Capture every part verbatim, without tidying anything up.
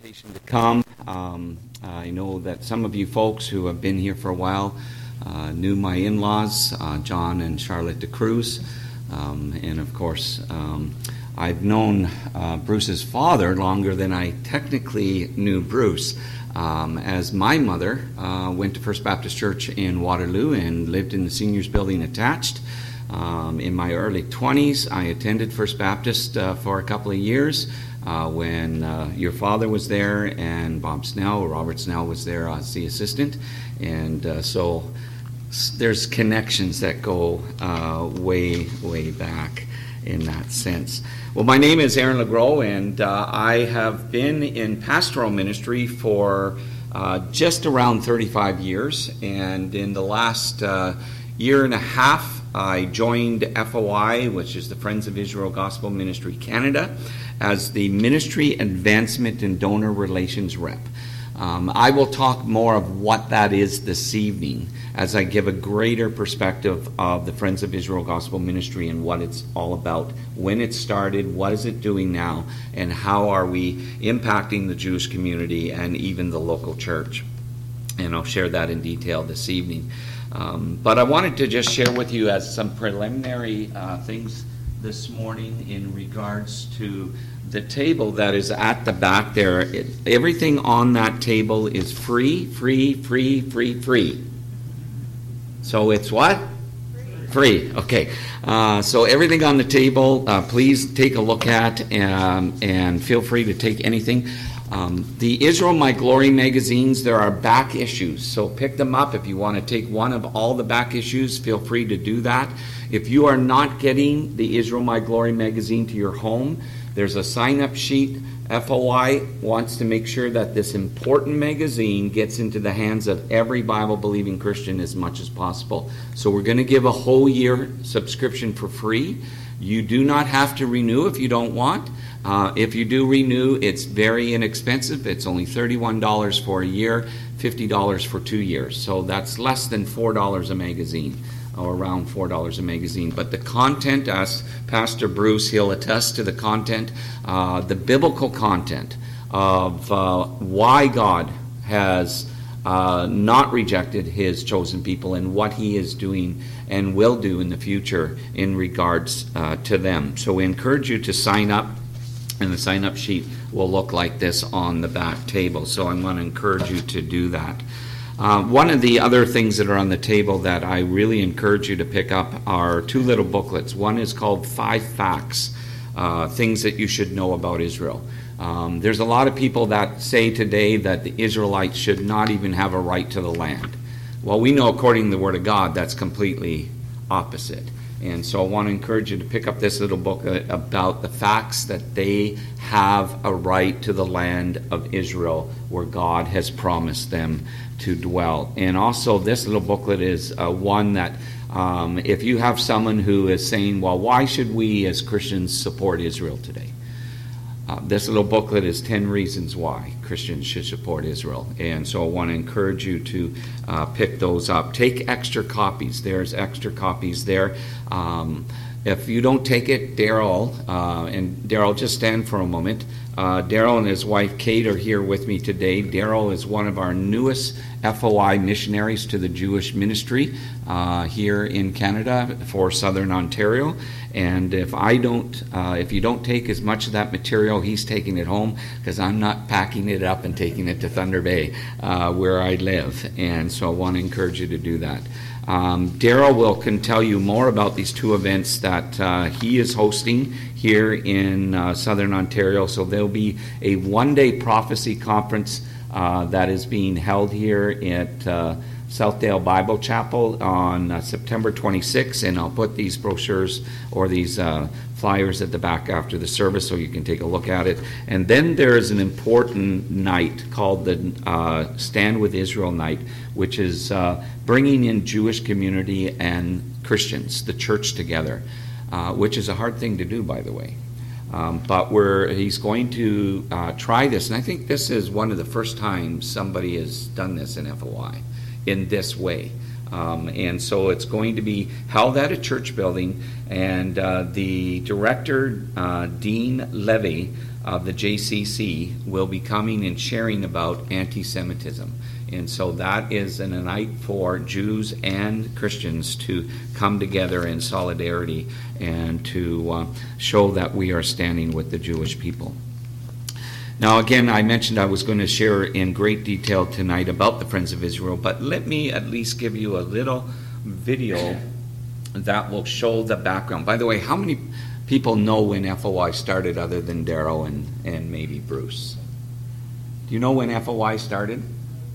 invitation to come. Um, I know that some of you folks who have been here for a while uh, knew my in-laws, uh, John and Charlotte DeCruz. Um, and of course, um, I've known uh, Bruce's father longer than I technically knew Bruce, um, as my mother uh, went to First Baptist Church in Waterloo and lived in the seniors building attached. Um, in my early twenties, I attended First Baptist uh, for a couple of years uh, when uh, your father was there and Bob Snell, Robert Snell, was there as the assistant. And uh, so there's connections that go uh, way, way back in that sense. Well, my name is Aaron LeGros, and uh, I have been in pastoral ministry for uh, just around thirty-five years. And in the last uh, year and a half, I joined F O I, which is the Friends of Israel Gospel Ministry Canada, as the Ministry Advancement and Donor Relations Rep. Um, I will talk more of what that is this evening as I give a greater perspective of the Friends of Israel Gospel Ministry and what it's all about, when it started, what is it doing now, and how are we impacting the Jewish community and even the local church. And I'll share that in detail this evening. Um, but I wanted to just share with you as some preliminary uh, things this morning in regards to the table that is at the back there. It, everything on that table is free, free, free, free, free. So it's what? Free. Free. Okay. Uh, so everything on the table, uh, please take a look at um, and feel free to take anything. Um, the Israel My Glory magazines, there are back issues, so pick them up. If you want to take one of all the back issues, feel free to do that. If you are not getting the Israel My Glory magazine to your home, there's a sign-up sheet. F O I wants to make sure that this important magazine gets into the hands of every Bible-believing Christian as much as possible. So we're going to give a whole year subscription for free. You do not have to renew if you don't want. Uh, if you do renew, it's very inexpensive. It's only thirty-one dollars for a year, fifty dollars for two years. So that's less than four dollars a magazine, or around four dollars a magazine. But the content, as Pastor Bruce, he'll attest to the content, uh, the biblical content of uh, why God has uh, not rejected his chosen people and what he is doing and will do in the future in regards uh, to them. So we encourage you to sign up. And the sign-up sheet will look like this on the back table. So I want to encourage you to do that. Uh, one of the other things that are on the table that I really encourage you to pick up are two little booklets. One is called Five Facts, uh, Things That You Should Know About Israel. Um, there's a lot of people that say today that the Israelites should not even have a right to the land. Well, we know according to the Word of God that's completely opposite. And so I want to encourage you to pick up this little book about the facts that they have a right to the land of Israel where God has promised them to dwell. And also this little booklet is uh, one that um, if you have someone who is saying, well, why should we as Christians support Israel today? Uh, this little booklet is ten reasons why Christians should support Israel. And so I want to encourage you to uh, pick those up. Take extra copies. There's extra copies there. Um, if you don't take it, Daryl, uh, and Daryl, just stand for a moment. Uh, Daryl and his wife Kate are here with me today. Daryl is one of our newest F O I missionaries to the Jewish ministry uh, here in Canada for Southern Ontario. And if I don't, uh, if you don't take as much of that material, he's taking it home because I'm not packing it up and taking it to Thunder Bay uh, where I live. And so I want to encourage you to do that. Um, Daryl will can tell you more about these two events that uh, he is hosting here in uh, Southern Ontario. So there'll be a one-day prophecy conference uh, that is being held here at uh, Southdale Bible Chapel on uh, September twenty-sixth, and I'll put these brochures or these uh, flyers at the back after the service so you can take a look at it. And then there is an important night called the uh, Stand with Israel Night, which is uh, bringing in Jewish community and Christians, the church together, uh, which is a hard thing to do, by the way. Um, but we're, he's going to uh, try this, and I think this is one of the first times somebody has done this in F O I in this way. Um, and so it's going to be held at a church building, and uh, the director, uh, Dean Levy, of the J C C will be coming and sharing about anti-Semitism. And so that is a night for Jews and Christians to come together in solidarity and to uh, show that we are standing with the Jewish people. Now, again, I mentioned I was going to share in great detail tonight about the Friends of Israel, but let me at least give you a little video that will show the background. By the way, how many people know when F O Y started other than Darrow and, and maybe Bruce? Do you know when F O Y started?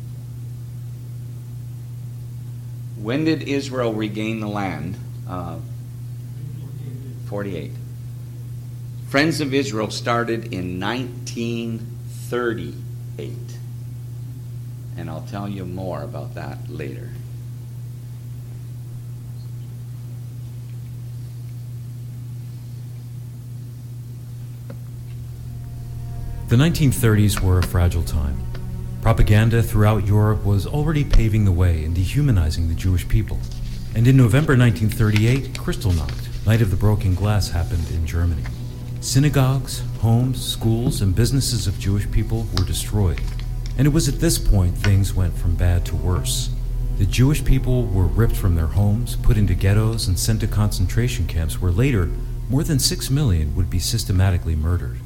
When did Israel regain the land? Uh, forty-eight. Friends of Israel started in nineteen thirty-eight. And I'll tell you more about that later. The nineteen thirties were a fragile time. Propaganda throughout Europe was already paving the way in dehumanizing the Jewish people. And in November nineteen thirty-eight, Kristallnacht, Night of the Broken Glass, happened in Germany. Synagogues, homes, schools, and businesses of Jewish people were destroyed. And it was at this point things went from bad to worse. The Jewish people were ripped from their homes, put into ghettos, and sent to concentration camps where later, more than six million would be systematically murdered.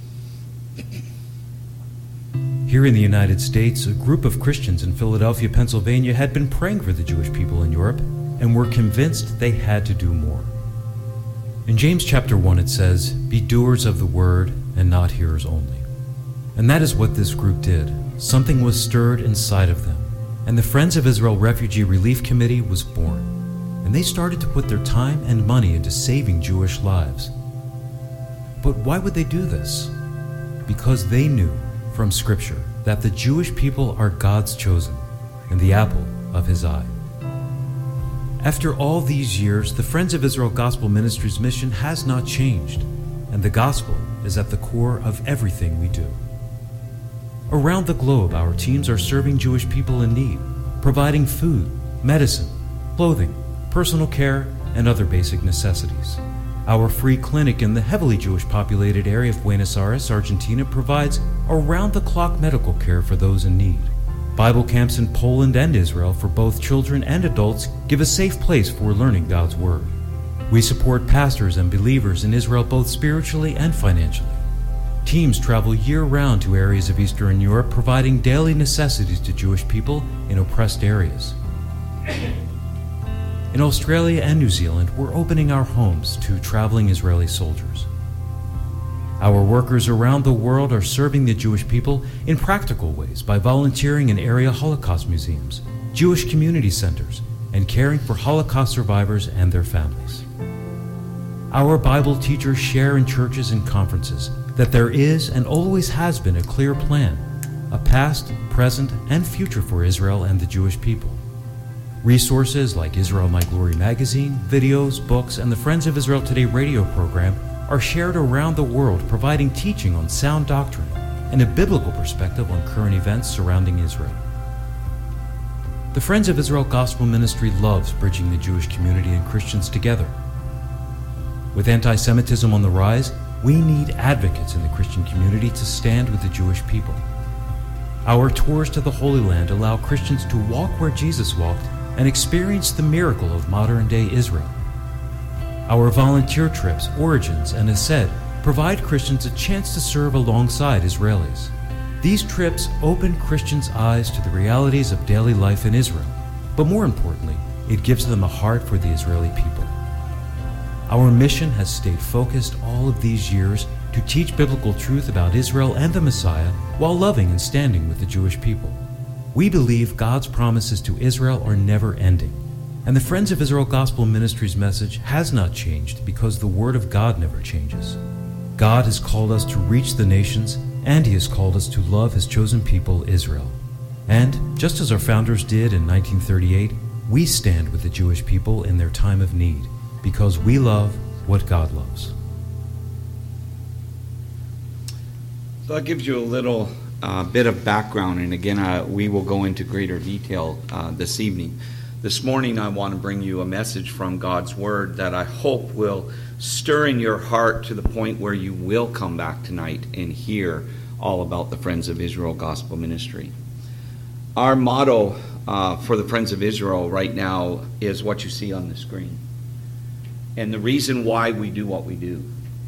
Here in the United States, a group of Christians in Philadelphia, Pennsylvania had been praying for the Jewish people in Europe and were convinced they had to do more. In James chapter one it says, "Be doers of the word and not hearers only." And that is what this group did. Something was stirred inside of them, and the Friends of Israel Refugee Relief Committee was born. And they started to put their time and money into saving Jewish lives. But why would they do this? Because they knew from Scripture that the Jewish people are God's chosen and the apple of His eye. After all these years, the Friends of Israel Gospel Ministries mission has not changed, and the gospel is at the core of everything we do. Around the globe, our teams are serving Jewish people in need, providing food, medicine, clothing, personal care, and other basic necessities. Our free clinic in the heavily Jewish populated area of Buenos Aires, Argentina, provides around-the-clock medical care for those in need. Bible camps in Poland and Israel for both children and adults give a safe place for learning God's Word. We support pastors and believers in Israel both spiritually and financially. Teams travel year-round to areas of Eastern Europe, providing daily necessities to Jewish people in oppressed areas. In Australia and New Zealand, we're opening our homes to traveling Israeli soldiers. Our workers around the world are serving the Jewish people in practical ways by volunteering in area Holocaust museums, Jewish community centers, and caring for Holocaust survivors and their families. Our Bible teachers share in churches and conferences that there is and always has been a clear plan, a past, present, and future for Israel and the Jewish people. Resources like Israel My Glory magazine, videos, books, and the Friends of Israel Today radio program are shared around the world, providing teaching on sound doctrine and a biblical perspective on current events surrounding Israel. The Friends of Israel Gospel Ministry loves bridging the Jewish community and Christians together. With anti-Semitism on the rise, we need advocates in the Christian community to stand with the Jewish people. Our tours to the Holy Land allow Christians to walk where Jesus walked and experience the miracle of modern-day Israel. Our volunteer trips, Origins, and Ased provide Christians a chance to serve alongside Israelis. These trips open Christians' eyes to the realities of daily life in Israel, but more importantly, it gives them a heart for the Israeli people. Our mission has stayed focused all of these years to teach biblical truth about Israel and the Messiah while loving and standing with the Jewish people. We believe God's promises to Israel are never ending, and the Friends of Israel Gospel Ministries message has not changed because the Word of God never changes. God has called us to reach the nations, and He has called us to love His chosen people, Israel. And just as our founders did in nineteen thirty-eight, we stand with the Jewish people in their time of need because we love what God loves. So that gives you a little uh, bit of background, and again, uh, we will go into greater detail uh, this evening. This morning I want to bring you a message from God's Word that I hope will stir in your heart to the point where you will come back tonight and hear all about the Friends of Israel Gospel Ministry. Our motto uh, for the Friends of Israel right now is what you see on the screen. And the reason why we do what we do.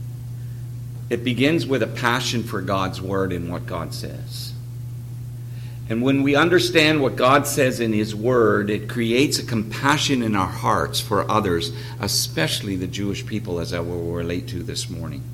It begins with a passion for God's Word and what God says. And when we understand what God says in His Word, it creates a compassion in our hearts for others, especially the Jewish people, as I will relate to this morning.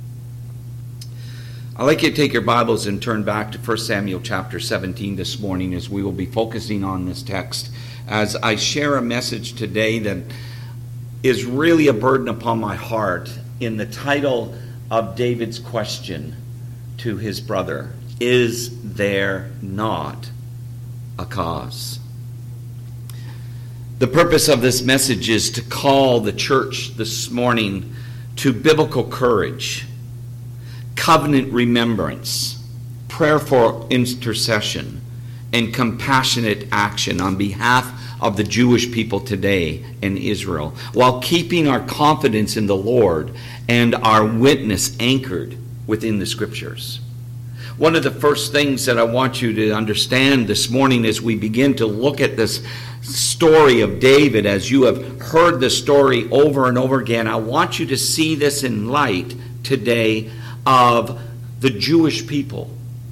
I'd like you to take your Bibles and turn back to First Samuel chapter seventeen this morning, as we will be focusing on this text, as I share a message today that is really a burden upon my heart in the title of David's question to his brother, "Is there not a cause?" The purpose of this message is to call the church this morning to biblical courage, covenant remembrance, prayerful intercession, and compassionate action on behalf of the Jewish people today in Israel, while keeping our confidence in the Lord and our witness anchored within the Scriptures. One of the first things that I want you to understand this morning as we begin to look at this story of David, as you have heard the story over and over again, I want you to see this in light today of the Jewish people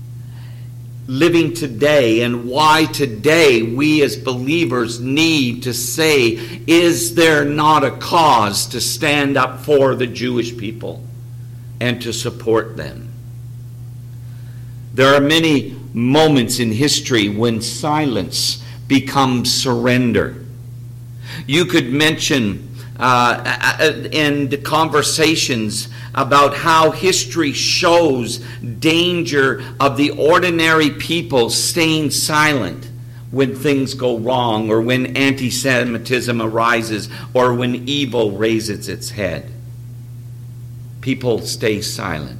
living today, and why today we as believers need to say, is there not a cause to stand up for the Jewish people and to support them? There are many moments in history when silence becomes surrender. You could mention uh, in the conversations about how history shows danger of the ordinary people staying silent when things go wrong, or when anti-Semitism arises, or when evil raises its head. People stay silent.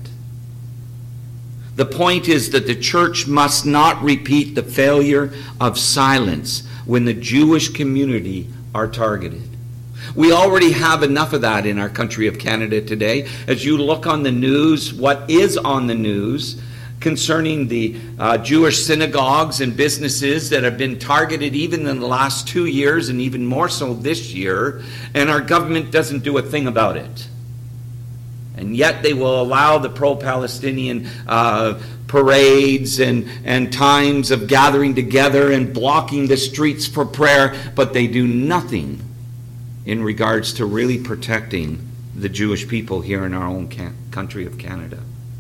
The point is that the church must not repeat the failure of silence when the Jewish community are targeted. We already have enough of that in our country of Canada today. As you look on the news, what is on the news concerning the uh, Jewish synagogues and businesses that have been targeted even in the last two years and even more so this year, and our government doesn't do a thing about it. And yet they will allow the pro-Palestinian uh, parades and, and times of gathering together and blocking the streets for prayer, but they do nothing in regards to really protecting the Jewish people here in our own can- country of Canada.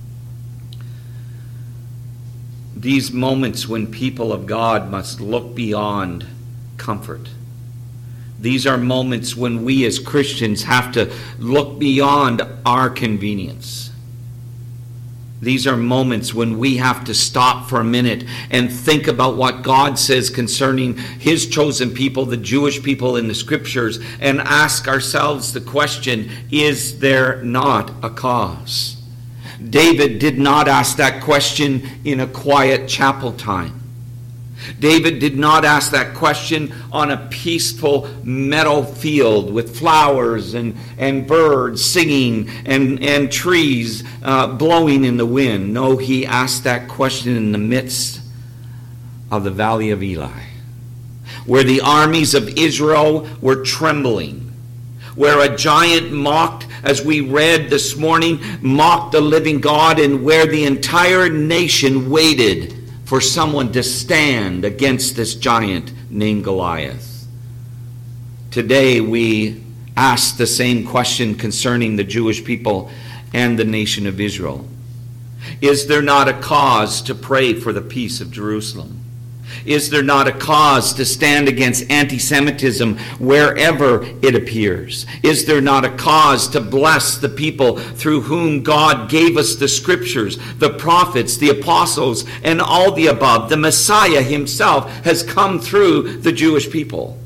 These moments when people of God must look beyond comfort. These are moments when we as Christians have to look beyond our convenience. These are moments when we have to stop for a minute and think about what God says concerning His chosen people, the Jewish people in the Scriptures, and ask ourselves the question, is there not a cause? David did not ask that question in a quiet chapel time. David did not ask that question on a peaceful meadow field with flowers and, and birds singing and, and trees uh, blowing in the wind. No, he asked that question in the midst of the valley of Eli, where the armies of Israel were trembling, where a giant mocked, as we read this morning, mocked the living God, and where the entire nation waited for someone to stand against this giant named Goliath. Today we ask the same question concerning the Jewish people and the nation of Israel. Is there not a cause to pray for the peace of Jerusalem? Is there not a cause to stand against anti-Semitism wherever it appears? Is there not a cause to bless the people through whom God gave us the Scriptures, the prophets, the apostles, and all the above? The Messiah Himself has come through the Jewish people.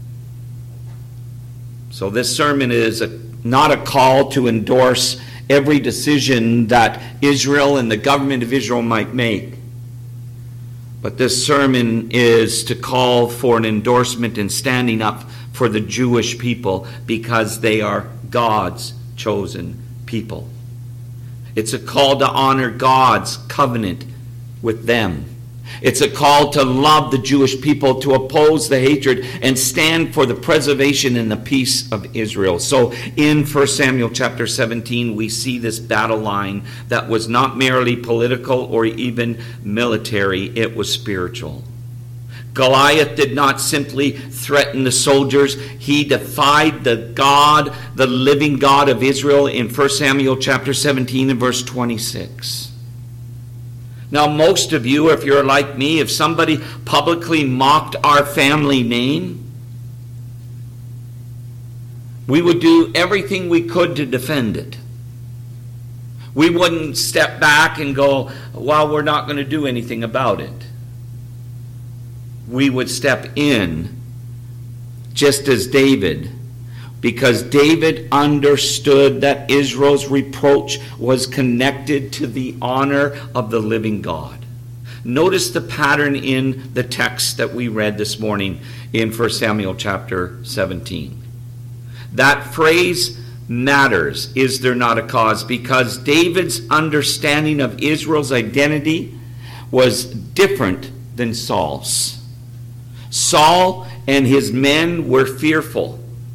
So this sermon is a, not a call to endorse every decision that Israel and the government of Israel might make. But this sermon is to call for an endorsement and standing up for the Jewish people because they are God's chosen people. It's a call to honor God's covenant with them. It's a call to love the Jewish people, to oppose the hatred, and stand for the preservation and the peace of Israel. So in First Samuel chapter seventeen, we see this battle line that was not merely political or even military, it was spiritual. Goliath did not simply threaten the soldiers. He defied the God, the living God of Israel in First Samuel chapter seventeen and verse twenty-six. Now, most of you, if you're like me, if somebody publicly mocked our family name, we would do everything we could to defend it. We wouldn't step back and go, well, we're not going to do anything about it. We would step in, just as David, because David understood that Israel's reproach was connected to the honor of the living God. Notice the pattern in the text that we read this morning in First Samuel chapter seventeen. That phrase matters, is there not a cause? Because David's understanding of Israel's identity was different than Saul's. Saul and his men were fearful.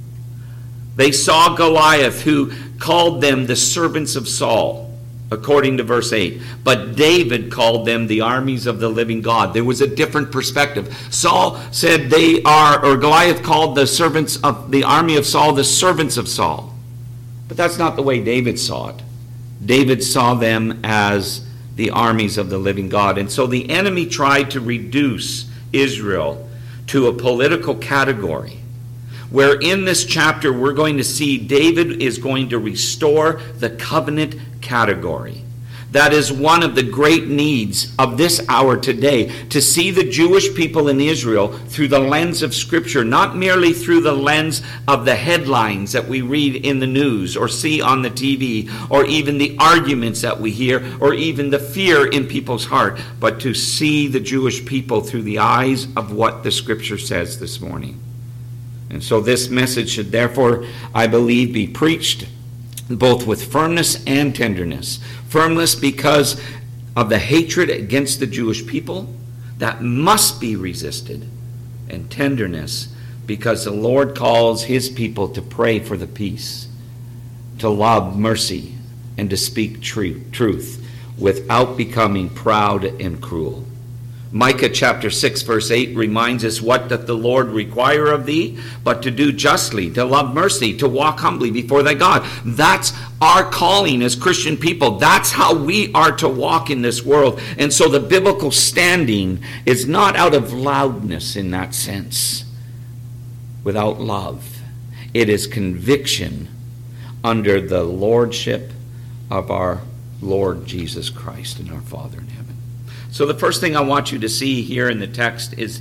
They saw Goliath, who called them the servants of Saul, according to verse eight. But David called them the armies of the living God. There was a different perspective. Saul said they are, or Goliath called the servants of the army of Saul the servants of Saul. But that's not the way David saw it. David saw them as the armies of the living God. And so the enemy tried to reduce Israel to a political category, where in this chapter we're going to see David is going to restore the covenant category. That is one of the great needs of this hour today, to see the Jewish people in Israel through the lens of Scripture, not merely through the lens of the headlines that we read in the news or see on the T V, or even the arguments that we hear, or even the fear in people's heart, but to see the Jewish people through the eyes of what the Scripture says this morning. And so this message should therefore, I believe, be preached both with firmness and tenderness. Firmness because of the hatred against the Jewish people that must be resisted. And tenderness because the Lord calls his people to pray for the peace, to love mercy, and to speak truth without becoming proud and cruel. Micah chapter six verse eight reminds us, what doth the Lord require of thee? But to do justly, to love mercy, to walk humbly before thy God. That's our calling as Christian people. That's how we are to walk in this world. And so the biblical standing is not out of loudness in that sense, without love. It is conviction under the lordship of our Lord Jesus Christ and our Father in heaven. So the first thing I want you to see here in the text is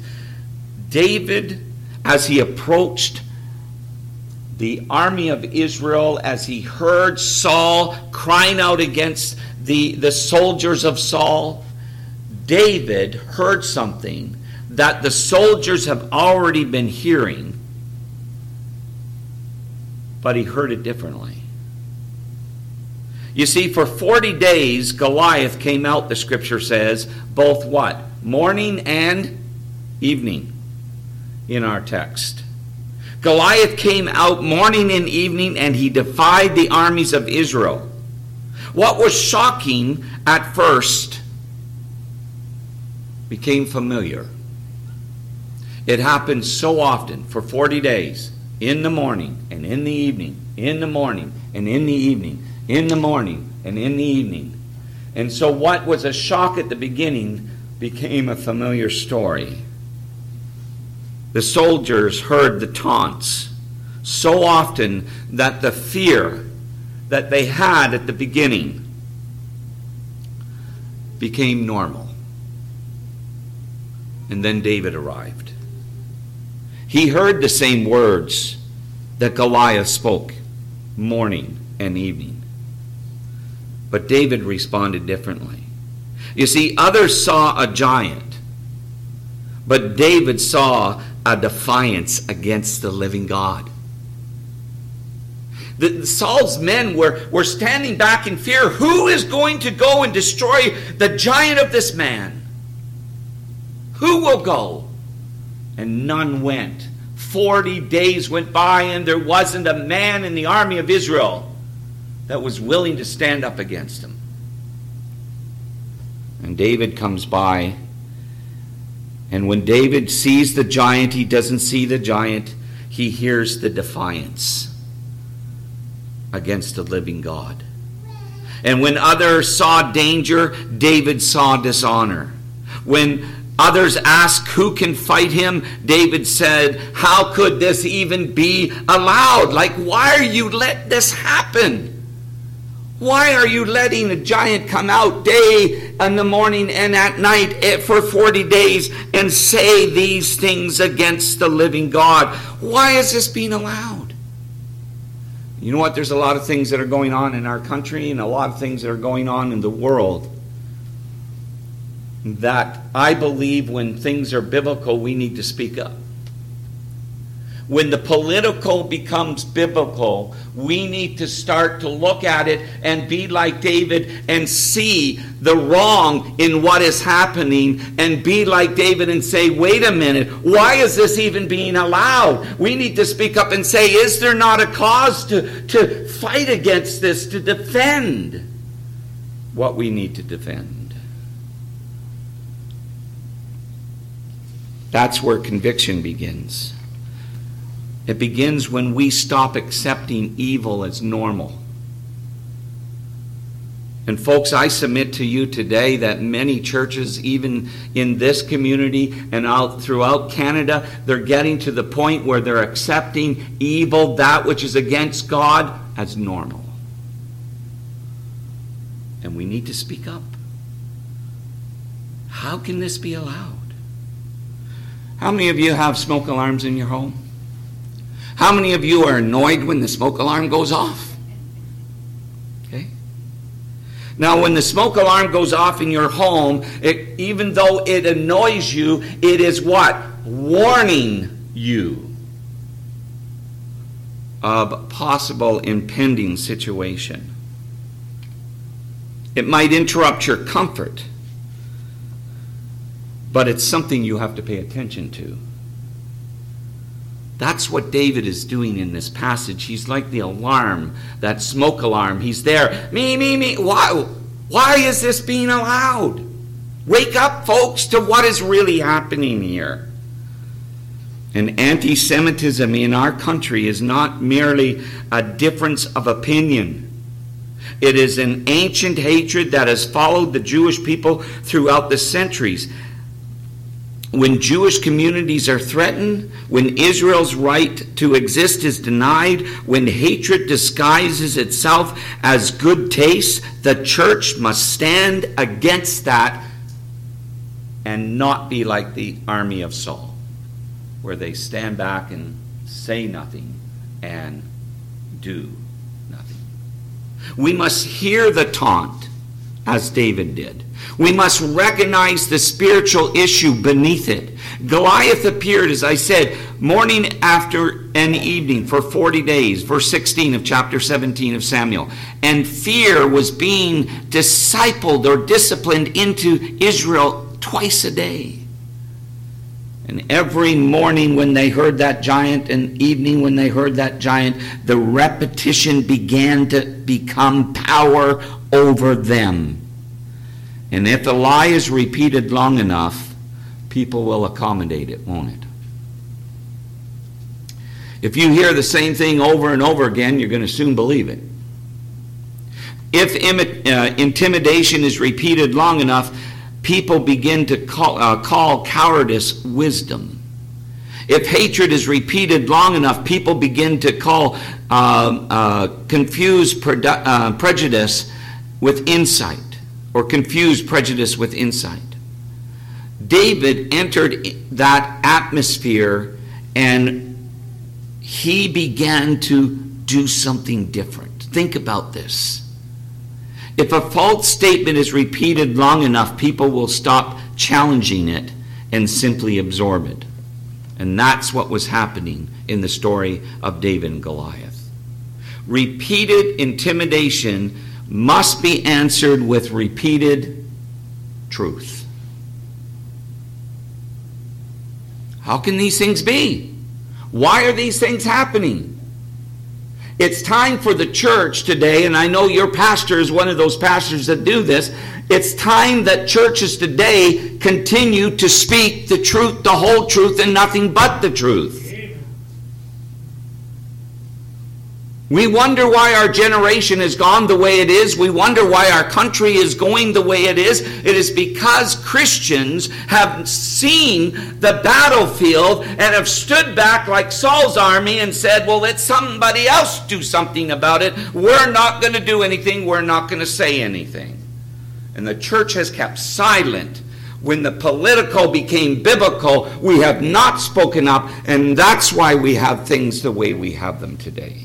David, as he approached the army of Israel, as he heard Saul crying out against the, the soldiers of Saul, David heard something that the soldiers have already been hearing, but he heard it differently. You see, for forty days, Goliath came out, the scripture says, both what? Morning and evening in our text. Goliath came out morning and evening, and he defied the armies of Israel. What was shocking at first became familiar. It happened so often for forty days, in the morning and in the evening, in the morning and in the evening, in the morning and in the evening. And so what was a shock at the beginning became a familiar story. The soldiers heard the taunts so often that the fear that they had at the beginning became normal. And then David arrived. He heard the same words that Goliath spoke morning and evening. But David responded differently. You see, others saw a giant But David saw a defiance against the living God. The, Saul's men were, were standing back in fear. Who is going to go and destroy the giant of this man? Who will go? And none went. Forty days went by and there wasn't a man in the army of Israel that was willing to stand up against him. And David comes by. And when David sees the giant, he doesn't see the giant. He hears the defiance against the living God. And when others saw danger, David saw dishonor. When others asked who can fight him, David said, how could this even be allowed? Like, why are you let this happen? Why are you letting a giant come out day in the morning and at night for forty days and say these things against the living God? Why is this being allowed? You know what? There's a lot of things that are going on in our country and a lot of things that are going on in the world that I believe when things are biblical, we need to speak up. When the political becomes biblical, we need to start to look at it and be like David and see the wrong in what is happening and be like David and say, wait a minute, why is this even being allowed? We need to speak up and say, is there not a cause to, to fight against this, to defend what we need to defend? That's where conviction begins. It begins when we stop accepting evil as normal. And folks, I submit to you today that many churches, even in this community and out throughout Canada, they're getting to the point where they're accepting evil, that which is against God, as normal. And we need to speak up. How can this be allowed? How many of you have smoke alarms in your home? How many of you are annoyed when the smoke alarm goes off? Okay. Now, when the smoke alarm goes off in your home, it, even though it annoys you, it is what? Warning you of a possible impending situation. It might interrupt your comfort, but it's something you have to pay attention to. That's what David is doing in this passage. He's like the alarm, that smoke alarm. He's there. Me, me, me. Why, why is this being allowed? Wake up, folks, to what is really happening here. And anti-Semitism in our country is not merely a difference of opinion. It is an ancient hatred that has followed the Jewish people throughout the centuries. When Jewish communities are threatened, when Israel's right to exist is denied, when hatred disguises itself as good taste, the church must stand against that and not be like the army of Saul, where they stand back and say nothing and do nothing. We must hear the taunt, as David did. We must recognize the spiritual issue beneath it. Goliath appeared, as I said, morning, after, and evening for forty days, verse sixteen of chapter seventeen of Samuel. And fear was being discipled or disciplined into Israel twice a day. And every morning when they heard that giant and evening when they heard that giant, the repetition began to become power over them. And if the lie is repeated long enough, people will accommodate it, won't it? If you hear the same thing over and over again, you're going to soon believe it. If imi- uh, intimidation is repeated long enough, people begin to call, uh, call cowardice wisdom. If hatred is repeated long enough, people begin to call uh, uh, confused produ- uh, prejudice with insight. Or confuse prejudice with insight. David entered that atmosphere and he began to do something different. Think about this. If a false statement is repeated long enough, people will stop challenging it and simply absorb it. And that's what was happening in the story of David and Goliath. Repeated intimidation must be answered with repeated truth. How can these things be? Why are these things happening? It's time for the church today, and I know your pastor is one of those pastors that do this. It's time that churches today continue to speak the truth, the whole truth, and nothing but the truth. We wonder why our generation has gone the way it is. We wonder why our country is going the way it is. It is because Christians have seen the battlefield and have stood back like Saul's army and said, well, let somebody else do something about it. We're not going to do anything. We're not going to say anything. And the church has kept silent. When the political became biblical, we have not spoken up, and that's why we have things the way we have them today.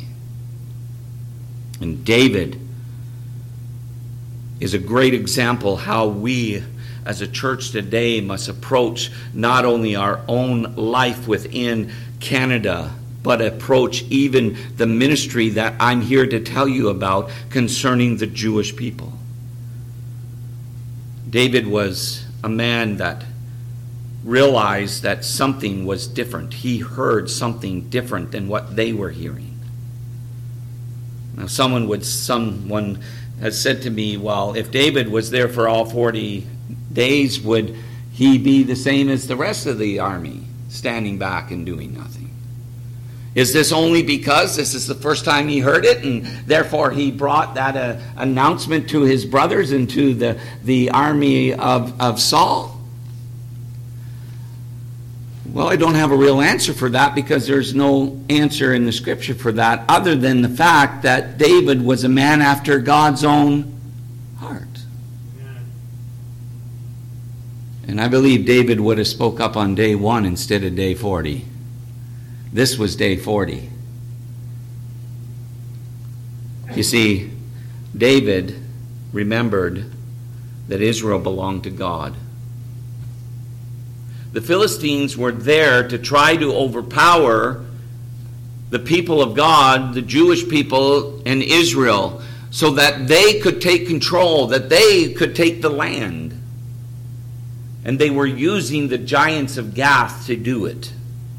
And David is a great example how we as a church today must approach not only our own life within Canada, but approach even the ministry that I'm here to tell you about concerning the Jewish people. David was a man that realized that something was different. He heard something different than what they were hearing. Now, someone would, someone has said to me, well, if David was there for all forty days, would he be the same as the rest of the army, standing back and doing nothing? Is this only because this is the first time he heard it, and therefore he brought that uh, announcement to his brothers and to the, the army of, of Saul? Well, I don't have a real answer for that because there's no answer in the scripture for that other than the fact that David was a man after God's own heart. And I believe David would have spoke up on day one instead of day forty. This was day forty. You see, David remembered that Israel belonged to God. The Philistines were there to try to overpower the people of God, the Jewish people, and Israel, so that they could take control, that they could take the land. And they were using the giants of Gath to do it.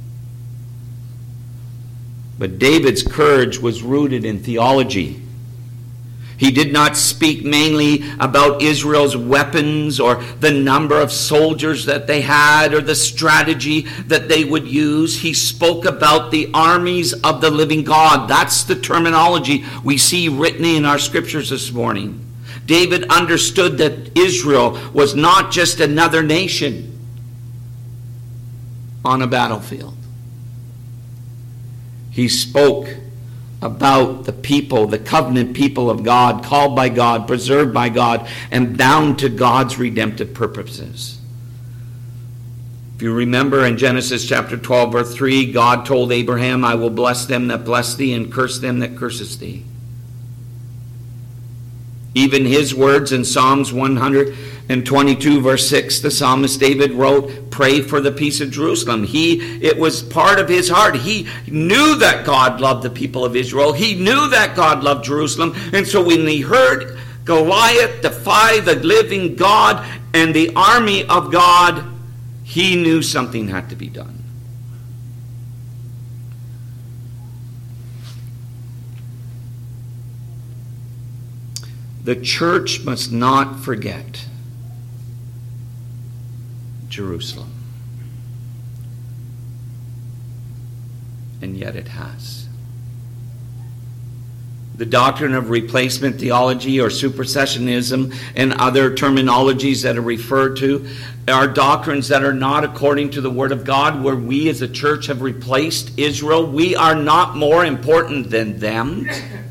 But David's courage was rooted in theology. He did not speak mainly about Israel's weapons or the number of soldiers that they had or the strategy that they would use. He spoke about the armies of the living God. That's the terminology we see written in our scriptures this morning. David understood that Israel was not just another nation on a battlefield. He spoke about the people, the covenant people of God, called by God, preserved by God, and bound to God's redemptive purposes. If you remember in Genesis chapter twelve, verse three, God told Abraham, I will bless them that bless thee and curse them that curseth thee. Even his words in Psalms one hundred twenty-two, verse six, the psalmist David wrote, pray for the peace of Jerusalem. He, it was part of his heart. He knew that God loved the people of Israel. He knew that God loved Jerusalem. And so when he heard Goliath defy the living God and the army of God, he knew something had to be done. The church must not forget Jerusalem. And yet it has. The doctrine of replacement theology or supersessionism and other terminologies that are referred to are doctrines that are not according to the Word of God, where we as a church have replaced Israel. We are not more important than them.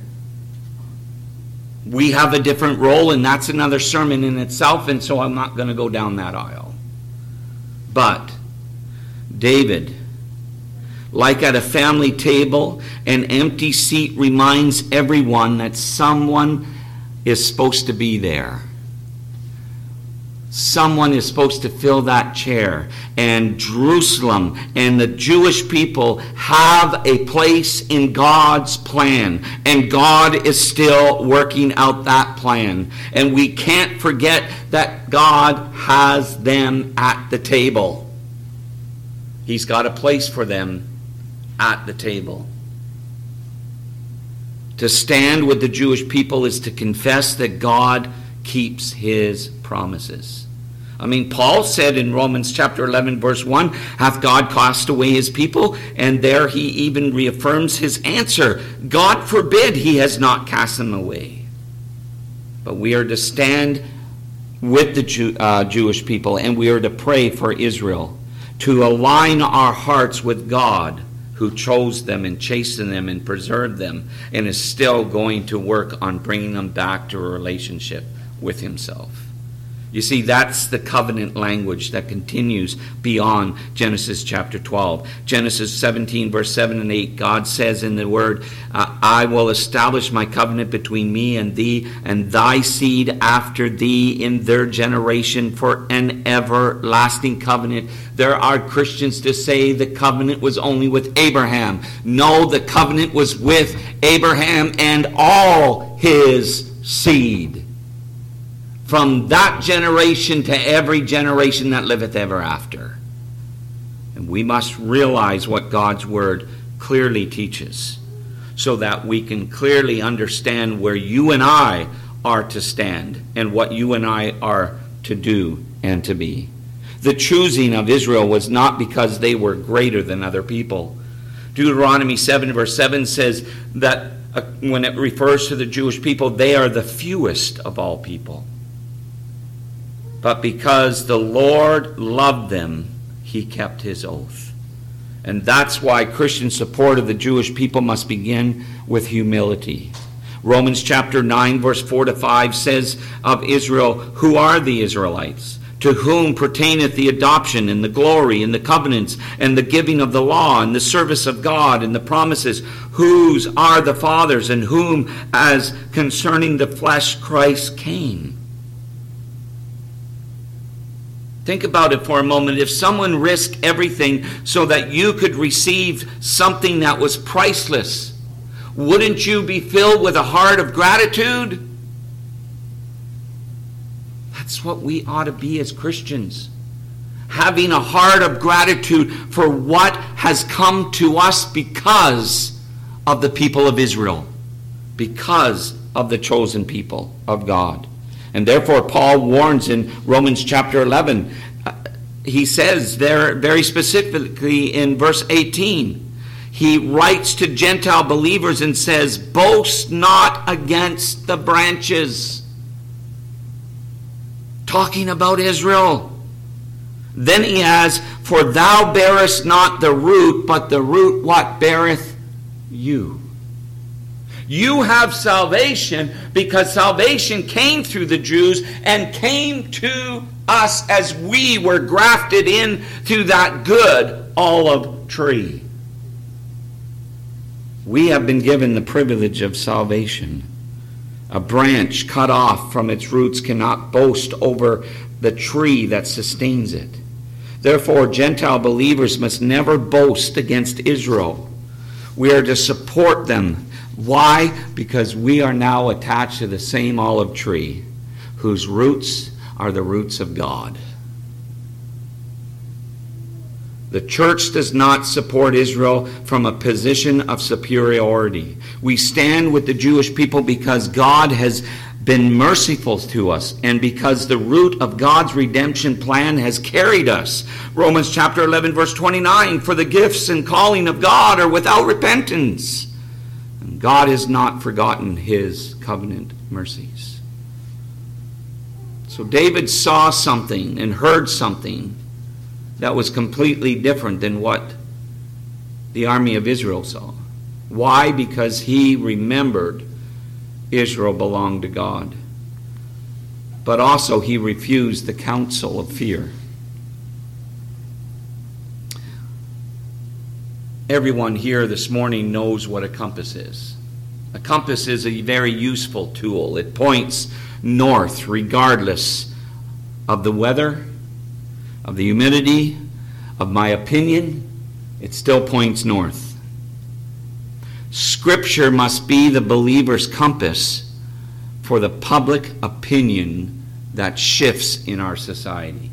We have a different role, and that's another sermon in itself, and so I'm not going to go down that aisle. But David, like at a family table, an empty seat reminds everyone that someone is supposed to be there. someone is supposed to fill that chair. And Jerusalem and the Jewish people have a place in God's plan. And God is still working out that plan. And we can't forget that God has them at the table. He's got a place for them at the table. To stand with the Jewish people is to confess that God keeps his promises. I mean, Paul said in Romans chapter eleven, verse one, hath God cast away his people? And there he even reaffirms his answer. God forbid, he has not cast them away. But we are to stand with the Jew, uh, Jewish people, and we are to pray for Israel, to align our hearts with God, who chose them and chastened them and preserved them, and is still going to work on bringing them back to a relationship with himself. You see, that's the covenant language that continues beyond Genesis chapter twelve. Genesis seventeen, verse seven and eight, God says in the word, uh, I will establish my covenant between me and thee and thy seed after thee in their generation for an everlasting covenant. There are Christians to say the covenant was only with Abraham. No, the covenant was with Abraham and all his seed, from that generation to every generation that liveth ever after. And we must realize what God's word clearly teaches, so that we can clearly understand where you and I are to stand and what you and I are to do and to be. The choosing of Israel was not because they were greater than other people. Deuteronomy seven, verse seven says that uh, when it refers to the Jewish people, they are the fewest of all people. But because the Lord loved them, he kept his oath. And that's why Christian support of the Jewish people must begin with humility. Romans chapter nine, verse four to five says of Israel, who are the Israelites? To whom pertaineth the adoption and the glory and the covenants and the giving of the law and the service of God and the promises? Whose are the fathers, and whom as concerning the flesh Christ came? Think about it for a moment. If someone risked everything so that you could receive something that was priceless, wouldn't you be filled with a heart of gratitude? That's what we ought to be as Christians. Having a heart of gratitude for what has come to us because of the people of Israel, because of the chosen people of God. And therefore Paul warns in Romans chapter eleven, uh, he says there very specifically in verse eighteen, he writes to Gentile believers and says, boast not against the branches. Talking about Israel. Then he has, for thou bearest not the root, but the root what beareth you. You have salvation because salvation came through the Jews and came to us as we were grafted in to that good olive tree. We have been given the privilege of salvation. A branch cut off from its roots cannot boast over the tree that sustains it. Therefore, Gentile believers must never boast against Israel. We are to support them. Why? Because we are now attached to the same olive tree, whose roots are the roots of God. The church does not support Israel from a position of superiority. We stand with the Jewish people because God has been merciful to us and because the root of God's redemption plan has carried us. Romans chapter eleven, verse twenty-nine, for the gifts and calling of God are without repentance. And God has not forgotten his covenant mercies. So David saw something and heard something that was completely different than what the army of Israel saw. Why? Because he remembered Israel belonged to God. But also he refused the counsel of fear. Everyone here this morning knows what a compass is. A compass is a very useful tool. It points north regardless of the weather, of the humidity, of my opinion, it still points north. Scripture must be the believer's compass for the public opinion that shifts in our society.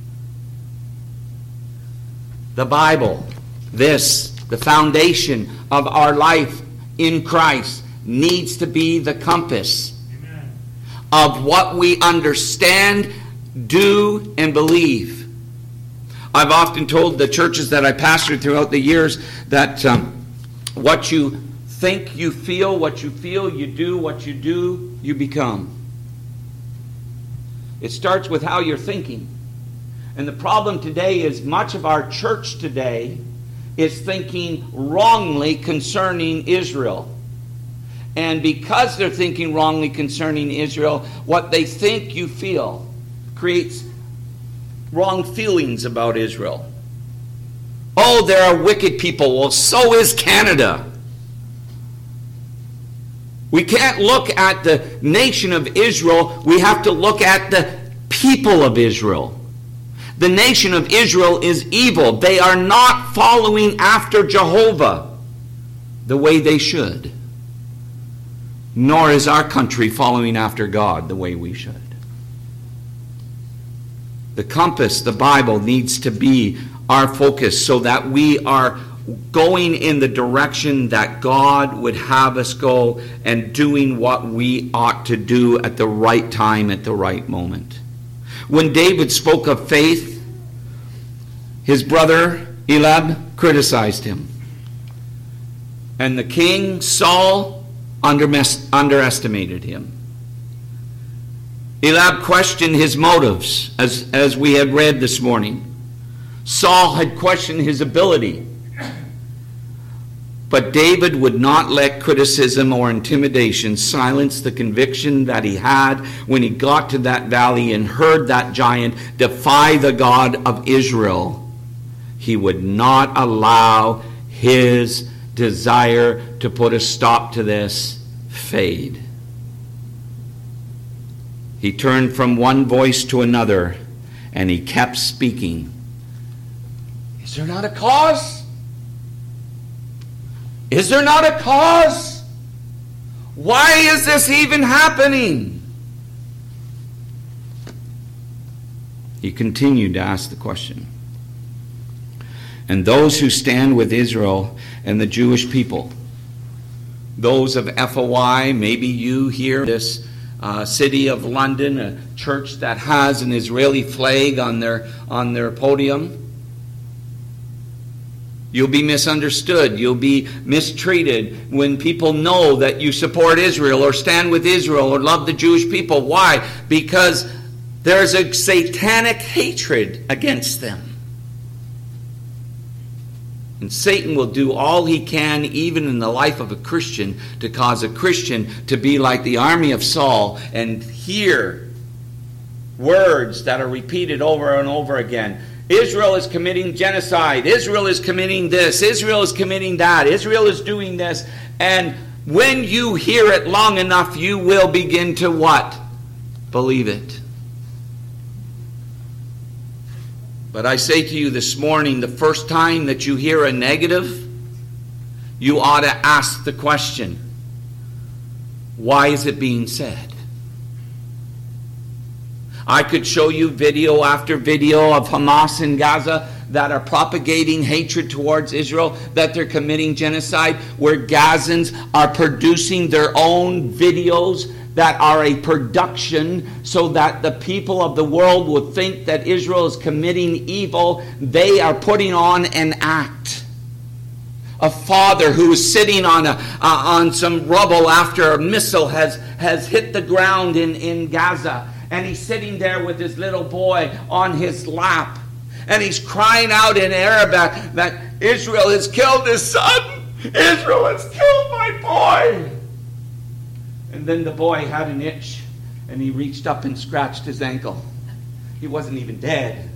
The Bible, this, the foundation of our life in Christ, needs to be the compass Amen. Of what we understand, do, and believe. I've often told the churches that I pastored throughout the years that um, what you think, you feel, what you feel, you do, what you do, you become. It starts with how you're thinking. And the problem today is much of our church today is thinking wrongly concerning Israel. And because they're thinking wrongly concerning Israel, what they think you feel creates wrong feelings about Israel. Oh, there are wicked people. Well, so is Canada. We can't look at the nation of Israel. We have to look at the people of Israel. The nation of Israel is evil. They are not following after Jehovah the way they should. Nor is our country following after God the way we should. The compass, the Bible, needs to be our focus so that we are going in the direction that God would have us go and doing what we ought to do at the right time, at the right moment. When David spoke of faith, his brother Eliab criticized him. And the king, Saul, underestimated him. Eliab questioned his motives, as, as we had read this morning. Saul had questioned his ability. But David would not let criticism or intimidation silence the conviction that he had when he got to that valley and heard that giant defy the God of Israel. He would not allow his desire to put a stop to this fade. He turned from one voice to another, and he kept speaking. Is there not a cause? Is there not a cause? Why is this even happening? He continued to ask the question. And those who stand with Israel and the Jewish people, those of F O Y, maybe you here, this uh, city of London, a church that has an Israeli flag on their on their podium, you'll be misunderstood. You'll be mistreated when people know that you support Israel or stand with Israel or love the Jewish people. Why? Because there's a satanic hatred against them. And Satan will do all he can, even in the life of a Christian, to cause a Christian to be like the army of Saul and hear words that are repeated over and over again. Israel is committing genocide. Israel is committing this. Israel is committing that. Israel is doing this. And when you hear it long enough, you will begin to what? Believe it. But I say to you this morning, the first time that you hear a negative, you ought to ask the question, why is it being said? I could show you video after video of Hamas in Gaza that are propagating hatred towards Israel, that they're committing genocide, where Gazans are producing their own videos that are a production so that the people of the world will think that Israel is committing evil. They are putting on an act. A father who is sitting on a uh, on some rubble after a missile has, has hit the ground in, in Gaza. And he's sitting there with his little boy on his lap. And he's crying out in Arabic that Israel has killed his son. Israel has killed my boy. And then the boy had an itch. And he reached up and scratched his ankle. He wasn't even dead.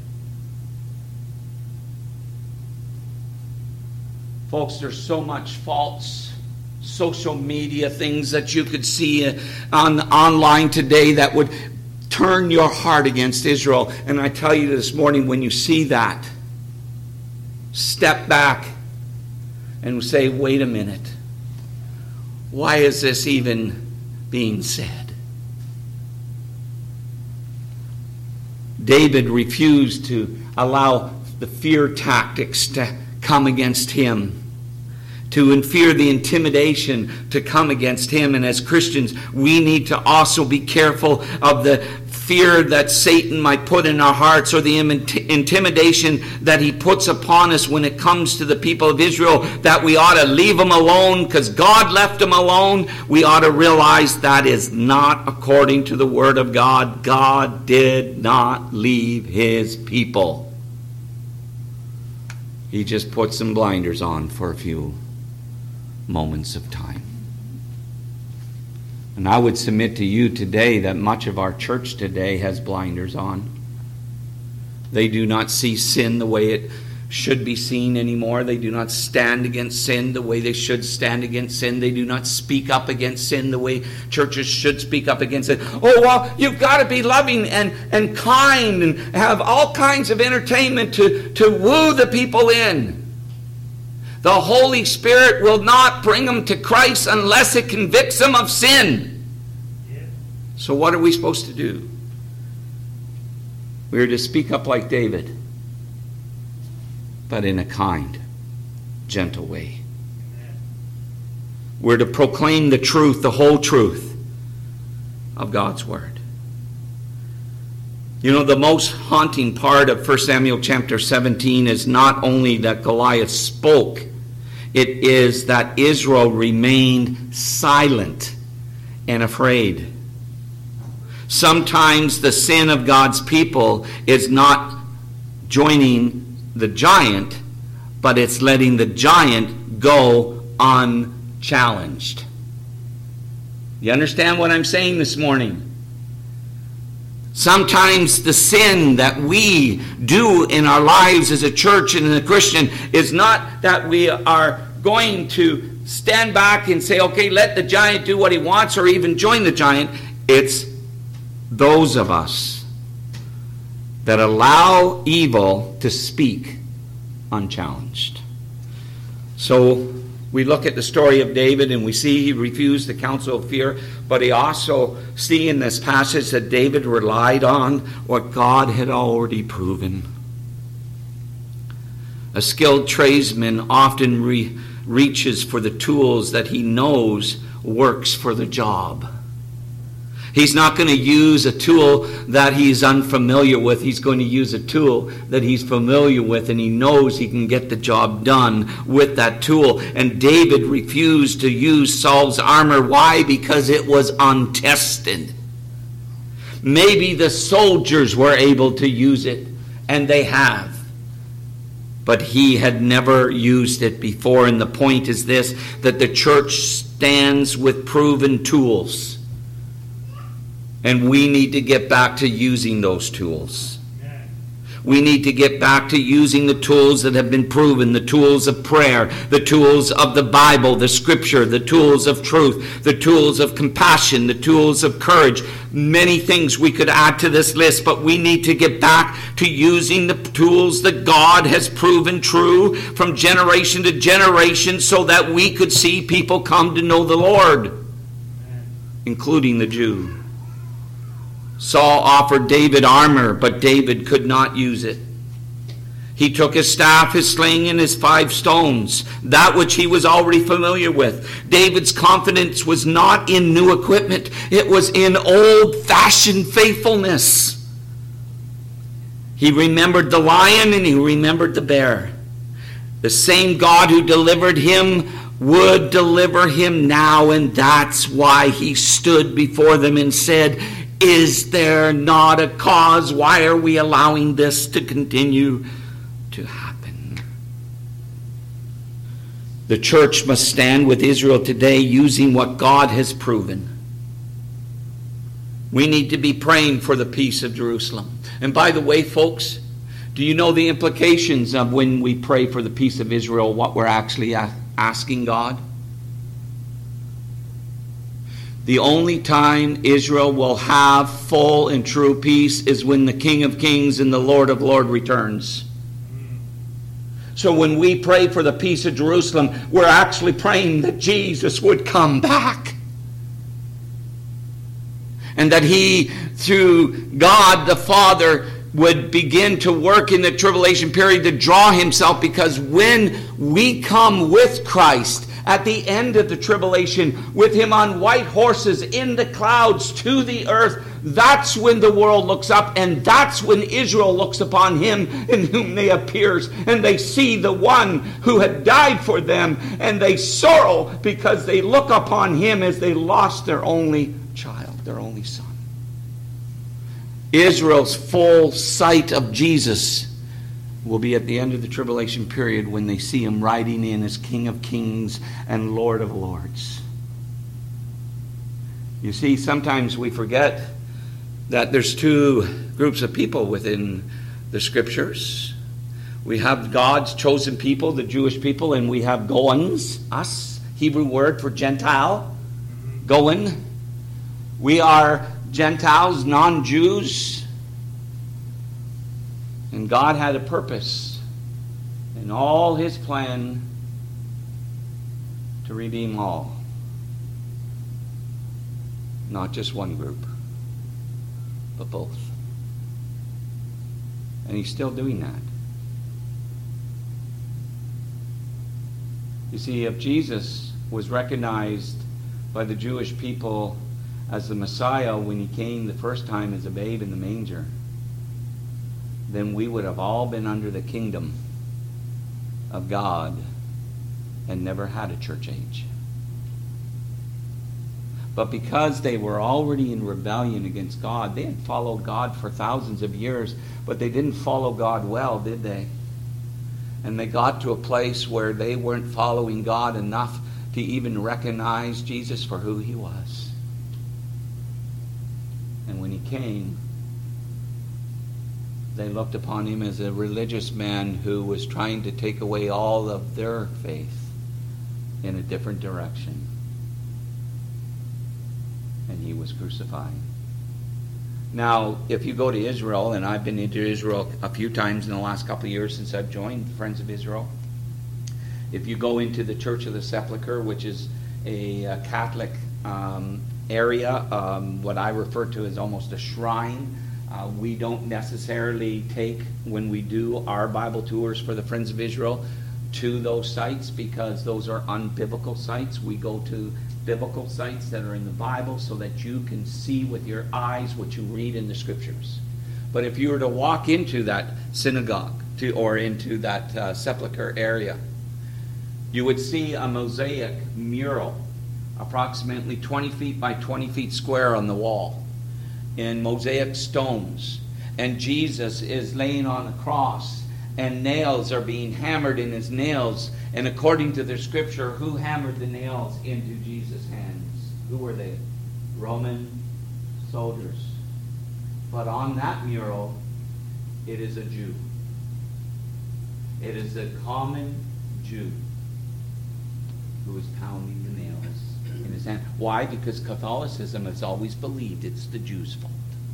Folks, there's so much false social media things that you could see on online today that would turn your heart against Israel. And I tell you this morning, when you see that, step back and say, wait a minute. Why is this even being said? David refused to allow the fear tactics to come against him, to fear the intimidation to come against him. And as Christians, we need to also be careful of the fear that Satan might put in our hearts, or the intimidation that he puts upon us when it comes to the people of Israel, that we ought to leave them alone because God left them alone. We ought to realize that is not according to the Word of God. God did not leave his people. He just put some blinders on for a few moments of time. And I would submit to you today that much of our church today has blinders on. They do not see sin the way it should be seen anymore. They do not stand against sin the way they should stand against sin. They do not speak up against sin the way churches should speak up against it. Oh, well, you've got to be loving and, and kind and have all kinds of entertainment to, to woo the people in. The Holy Spirit will not bring them to Christ unless it convicts them of sin. Yeah. So what are we supposed to do? We are to speak up like David, but in a kind, gentle way. Amen. We're to proclaim the truth, the whole truth of God's Word. You know, the most haunting part of First Samuel chapter seventeen is not only that Goliath spoke, it is that Israel remained silent and afraid. Sometimes the sin of God's people is not joining the giant, but it's letting the giant go unchallenged. You understand what I'm saying this morning? Sometimes the sin that we do in our lives as a church and as a Christian is not that we are going to stand back and say, okay, let the giant do what he wants, or even join the giant. It's those of us that allow evil to speak unchallenged. So we look at the story of David and we see he refused the counsel of fear, but he also see in this passage that David relied on what God had already proven. A skilled tradesman often re- reaches for the tools that he knows works for the job. He's not going to use a tool that he's unfamiliar with. He's going to use a tool that he's familiar with, and he knows he can get the job done with that tool. And David refused to use Saul's armor. Why? Because it was untested. Maybe the soldiers were able to use it, and they have. But he had never used it before. And the point is this, that the church stands with proven tools. And we need to get back to using those tools. We need to get back to using the tools that have been proven, the tools of prayer, the tools of the Bible, the Scripture, the tools of truth, the tools of compassion, the tools of courage. Many things we could add to this list, but we need to get back to using the tools that God has proven true from generation to generation, so that we could see people come to know the Lord, including the Jew. Saul offered David armor, but David could not use it. He took his staff, his sling, and his five stones, that which he was already familiar with. David's confidence was not in new equipment. It was in old-fashioned faithfulness. He remembered the lion and he remembered the bear. The same God who delivered him would deliver him now, and that's why he stood before them and said, "Is there not a cause? Why are we allowing this to continue to happen?" The church must stand with Israel today using what God has proven. We need to be praying for the peace of Jerusalem. And by the way, folks, do you know the implications of when we pray for the peace of Israel, what we're actually asking God? The only time Israel will have full and true peace is when the King of Kings and the Lord of Lords returns. So when we pray for the peace of Jerusalem, we're actually praying that Jesus would come back. And that he, through God the Father, would begin to work in the tribulation period to draw himself. Because when we come with Christ at the end of the tribulation, with him on white horses in the clouds to the earth, that's when the world looks up, and that's when Israel looks upon him in whom they appears, and they see the one who had died for them, and they sorrow because they look upon him as they lost their only child, their only son. Israel's full sight of Jesus will be at the end of the tribulation period when they see him riding in as King of Kings and Lord of Lords. You see, sometimes we forget that there's two groups of people within the Scriptures. We have God's chosen people, the Jewish people, and we have Goins, us, Hebrew word for Gentile, Goin. We are Gentiles, non-Jews. And God had a purpose in all his plan to redeem all. Not just one group, but both. And he's still doing that. You see, if Jesus was recognized by the Jewish people as the Messiah when he came the first time as a babe in the manger, then we would have all been under the kingdom of God and never had a church age. But because they were already in rebellion against God, they had followed God for thousands of years, but they didn't follow God well, did they? And they got to a place where they weren't following God enough to even recognize Jesus for who he was. And when he came, they looked upon him as a religious man who was trying to take away all of their faith in a different direction. And he was crucified. Now, if you go to Israel, and I've been into Israel a few times in the last couple of years since I've joined Friends of Israel. If you go into the Church of the Sepulchre, which is a, a Catholic um, area, um, what I refer to as almost a shrine, Uh, we don't necessarily take, when we do our Bible tours for the Friends of Israel, to those sites because those are unbiblical sites. We go to biblical sites that are in the Bible so that you can see with your eyes what you read in the Scriptures. But if you were to walk into that synagogue to, or into that uh, sepulcher area, you would see a mosaic mural approximately twenty feet by twenty feet square on the wall, in mosaic stones, and Jesus is laying on a cross, and nails are being hammered in his nails. And according to the Scripture, who hammered the nails into Jesus' hands? Who were they? Roman soldiers. But on that mural, it is a Jew. It is a common Jew who is pounding the nails in his hand. Why? Because Catholicism has always believed it's the Jews' fault.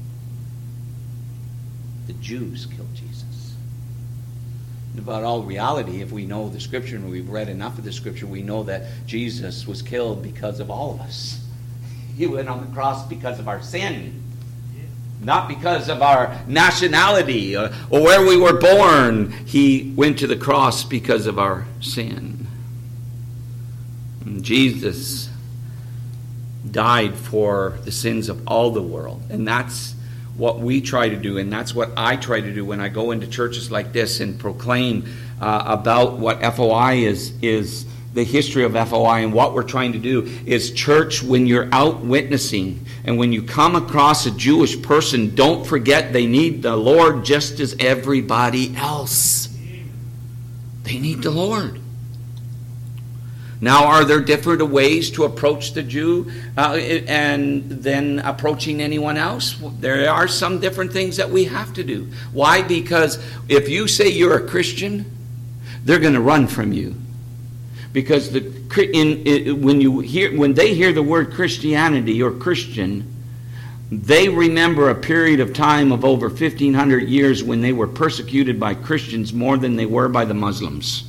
The Jews killed Jesus. But all reality, if we know the Scripture and we've read enough of the Scripture, we know that Jesus was killed because of all of us. He went on the cross because of our sin. Not because of our nationality or, or where we were born. He went to the cross because of our sin. And Jesus died for the sins of all the world. And that's what we try to do, and that's what I try to do when I go into churches like this and proclaim uh, about what F O I is, is the history of F O I, and what we're trying to do is, church, when you're out witnessing and when you come across a Jewish person, don't forget they need the Lord just as everybody else. They need the Lord. Now, are there different ways to approach the Jew uh, and than approaching anyone else? There are some different things that we have to do. Why? Because if you say you're a Christian, they're going to run from you. Because the in, in when you hear when they hear the word Christianity or Christian, they remember a period of time of over fifteen hundred years when they were persecuted by Christians more than they were by the Muslims.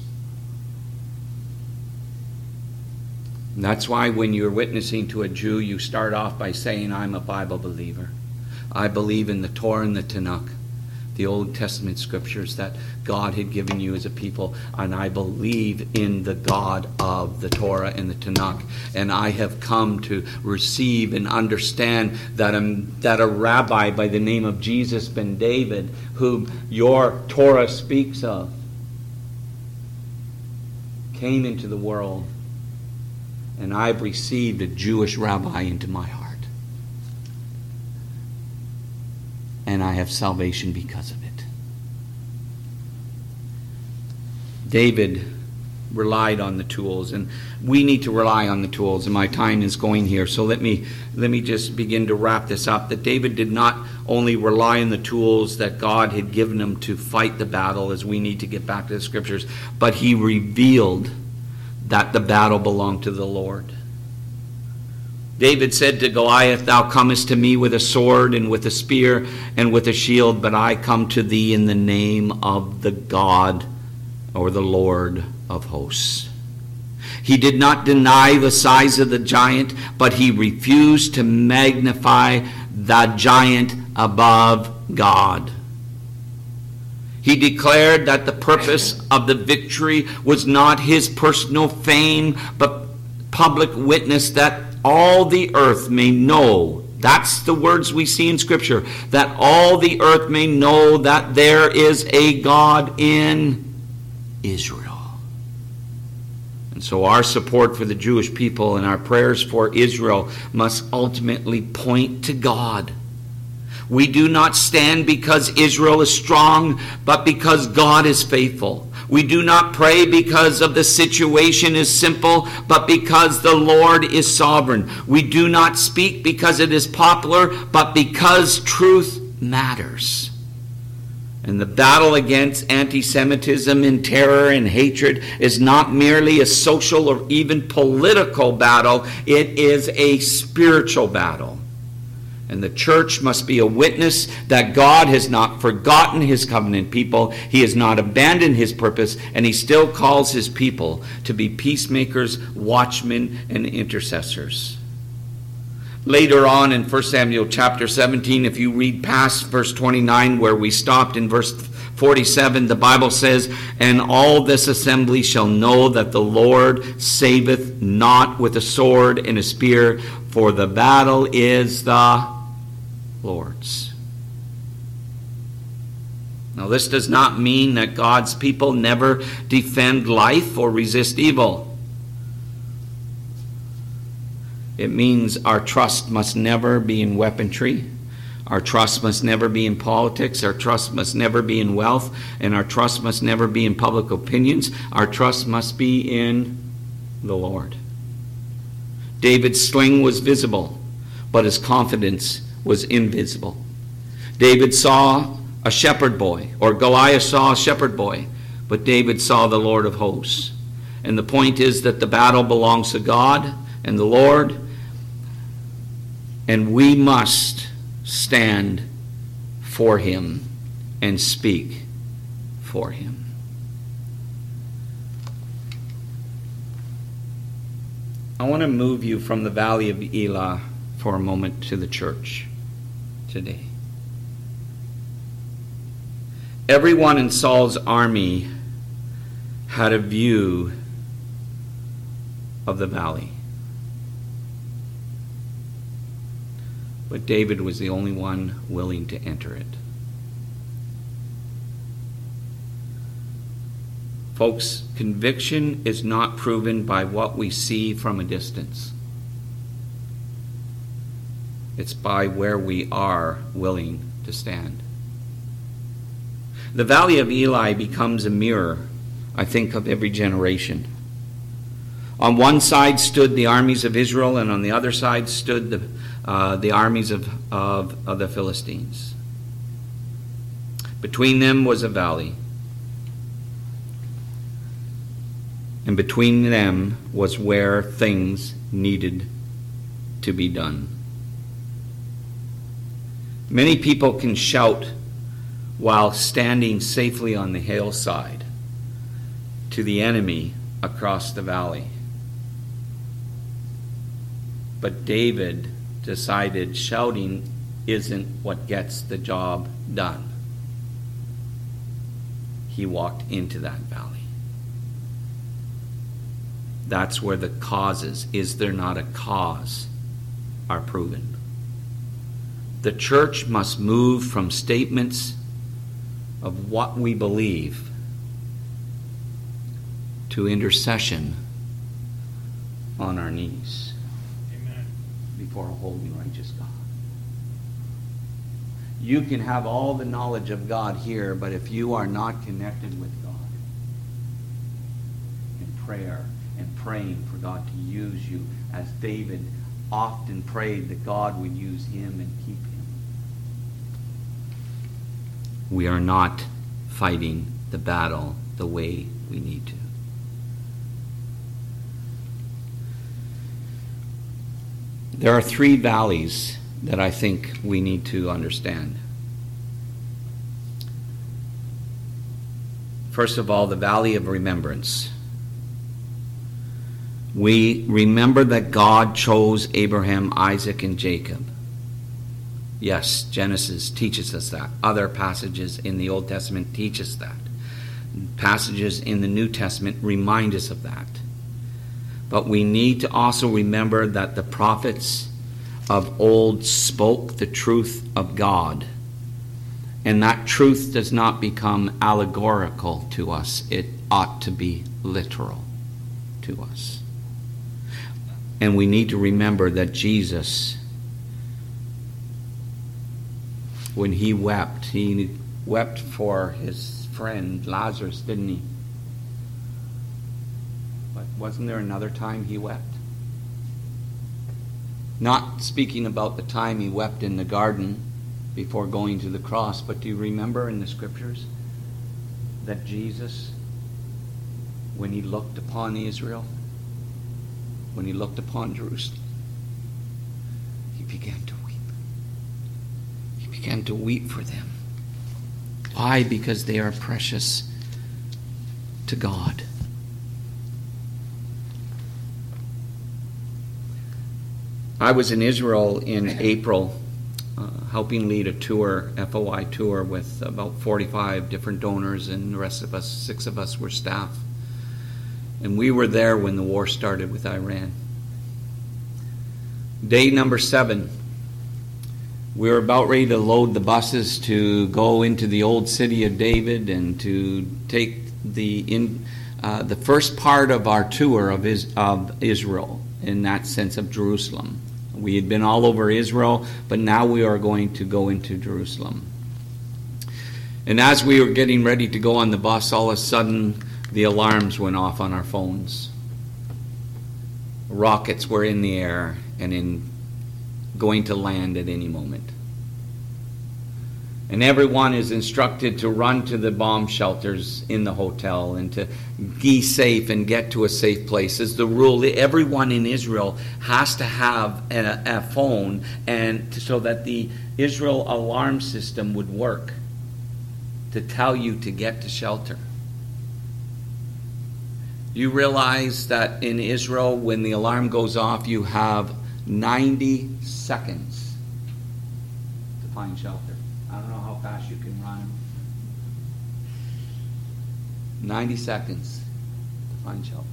And that's why when you're witnessing to a Jew, you start off by saying, I'm a Bible believer. I believe in the Torah and the Tanakh, the Old Testament scriptures that God had given you as a people, and I believe in the God of the Torah and the Tanakh, and I have come to receive and understand that a, that a rabbi by the name of Jesus ben David, whom your Torah speaks of, came into the world, and I've received a Jewish rabbi into my heart. And I have salvation because of it. David relied on the tools, and we need to rely on the tools, and my time is going here, so let me let me just begin to wrap this up. That David did not only rely on the tools that God had given him to fight the battle, as we need to get back to the scriptures, but he revealed that the battle belonged to the Lord. David said to Goliath, Thou comest to me with a sword and with a spear and with a shield, but I come to thee in the name of the God or the Lord of hosts. He did not deny the size of the giant, but he refused to magnify the giant above God. He declared that the purpose of the victory was not his personal fame, but public witness that all the earth may know. That's the words we see in Scripture. That all the earth may know that there is a God in Israel. And so our support for the Jewish people and our prayers for Israel must ultimately point to God. We do not stand because Israel is strong, but because God is faithful. We do not pray because of the situation is simple, but because the Lord is sovereign. We do not speak because it is popular, but because truth matters. And the battle against anti-Semitism and terror and hatred is not merely a social or even political battle. It is a spiritual battle. And the church must be a witness that God has not forgotten his covenant people. He has not abandoned his purpose, and he still calls his people to be peacemakers, watchmen, and intercessors. Later on in First Samuel chapter seventeen, if you read past verse twenty-nine where we stopped in verse forty-seven, the Bible says, And all this assembly shall know that the Lord saveth not with a sword and a spear, for the battle is the Lord's. Now, this does not mean that God's people never defend life or resist evil. It means our trust must never be in weaponry. Our trust must never be in politics. Our trust must never be in wealth. And our trust must never be in public opinions. Our trust must be in the Lord. David's sling was visible, but his confidence was invisible. David saw a shepherd boy, or Goliath saw a shepherd boy, but David saw the Lord of hosts. And the point is that the battle belongs to God and the Lord, and we must stand for him and speak for him. I want to move you from the valley of Elah for a moment to the church today. Everyone in Saul's army had a view of the valley. But David was the only one willing to enter it. Folks, conviction is not proven by what we see from a distance. It's by where we are willing to stand. The valley of Elah becomes a mirror, I think, of every generation. On one side stood the armies of Israel, and on the other side stood the, uh, the armies of, of, of the Philistines. Between them was a valley. And between them was where things needed to be done. Many people can shout while standing safely on the hillside to the enemy across the valley. But David decided shouting isn't what gets the job done. He walked into that valley. That's where the causes, is there not a cause, are proven. The church must move from statements of what we believe to intercession on our knees. Amen. Before a holy and righteous God. You can have all the knowledge of God here, but if you are not connected with God in prayer and praying for God to use you, as David often prayed that God would use him and keep him, we are not fighting the battle the way we need to. There are three valleys that I think we need to understand. First of all, the valley of remembrance. We remember that God chose Abraham, Isaac, and Jacob. Yes, Genesis teaches us that. Other passages in the Old Testament teach us that. Passages in the New Testament remind us of that. But we need to also remember that the prophets of old spoke the truth of God. And that truth does not become allegorical to us. It ought to be literal to us. And we need to remember that Jesus, when he wept, he wept for his friend Lazarus, didn't he? But wasn't there another time he wept? Not speaking about the time he wept in the garden before going to the cross, but do you remember in the scriptures that Jesus, when he looked upon Israel, when he looked upon Jerusalem, he began to weep. He began to weep for them. Why? Because they are precious to God. I was in Israel in April, uh, helping lead a tour, F O I tour, with about forty-five different donors, and the rest of us, six of us, were staff. And we were there when the war started with Iran. Day number seven, we were about ready to load the buses to go into the old city of David and to take the in uh, the first part of our tour of, is, of Israel, in that sense of Jerusalem. We had been all over Israel, but now we are going to go into Jerusalem. And as we were getting ready to go on the bus, all of a sudden the alarms went off on our phones. Rockets were in the air and in going to land at any moment. And everyone is instructed to run to the bomb shelters in the hotel and to be safe and get to a safe place. It's the rule. Everyone in Israel has to have a, a phone, and to, so that the Israel alarm system would work to tell you to get to shelter. You realize that in Israel, when the alarm goes off, you have ninety seconds to find shelter. I don't know how fast you can run. ninety seconds to find shelter.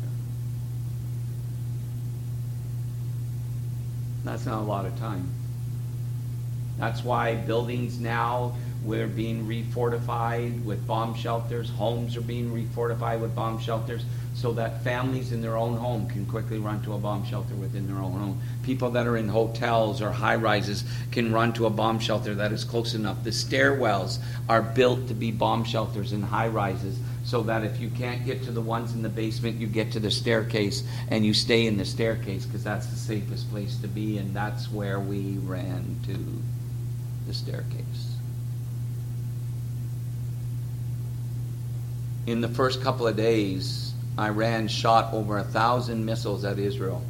That's not a lot of time. That's why buildings now, we're being refortified with bomb shelters. Homes are being refortified with bomb shelters so that families in their own home can quickly run to a bomb shelter within their own home. People that are in hotels or high-rises can run to a bomb shelter that is close enough. The stairwells are built to be bomb shelters in high-rises so that if you can't get to the ones in the basement, you get to the staircase and you stay in the staircase because that's the safest place to be, and that's where we ran to, the staircase. In the first couple of days Iran shot over a thousand missiles at Israel.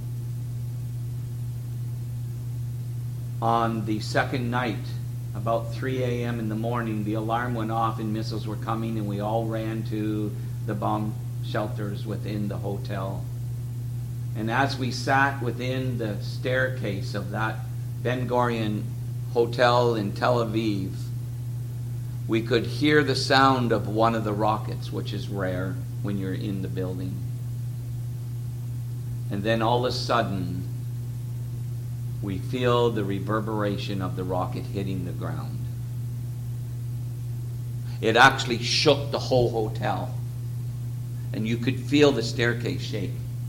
On the second night, about three a.m. in the morning, the alarm went off and missiles were coming, and we all ran to the bomb shelters within the hotel. And as we sat within the staircase of that Ben Gurion hotel in Tel Aviv, we could hear the sound of one of the rockets, which is rare when you're in the building. And then all of a sudden, we feel the reverberation of the rocket hitting the ground. It actually shook the whole hotel. And you could feel the staircase shake.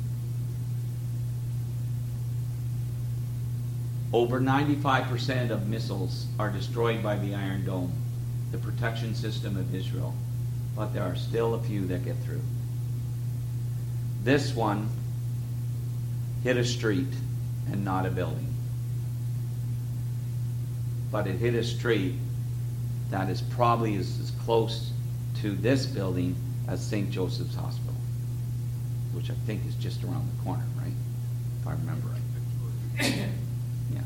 Over ninety-five percent of missiles are destroyed by the Iron Dome, the protection system of Israel. But there are still a few that get through. This one hit a street and not a building. But it hit a street that is probably as, as close to this building as Saint Joseph's Hospital, which I think is just around the corner, right? If I remember right. Yeah.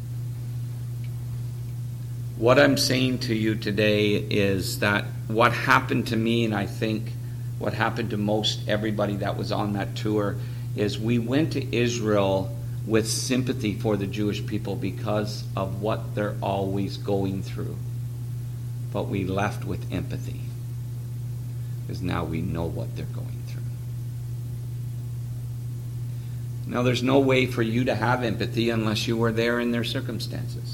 What I'm saying to you today is that what happened to me, and I think what happened to most everybody that was on that tour, is we went to Israel with sympathy for the Jewish people because of what they're always going through. But we left with empathy, because now we know what they're going through. Now, there's no way for you to have empathy unless you were there in their circumstances.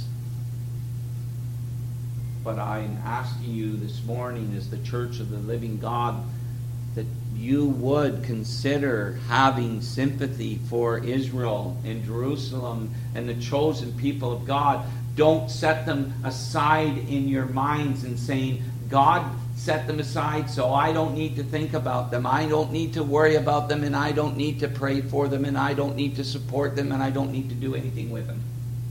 But I'm asking you this morning, as the Church of the Living God, that you would consider having sympathy for Israel and Jerusalem and the chosen people of God. Don't set them aside in your minds and saying, God set them aside, so I don't need to think about them. I don't need to worry about them, and I don't need to pray for them, and I don't need to support them, and I don't need to do anything with them.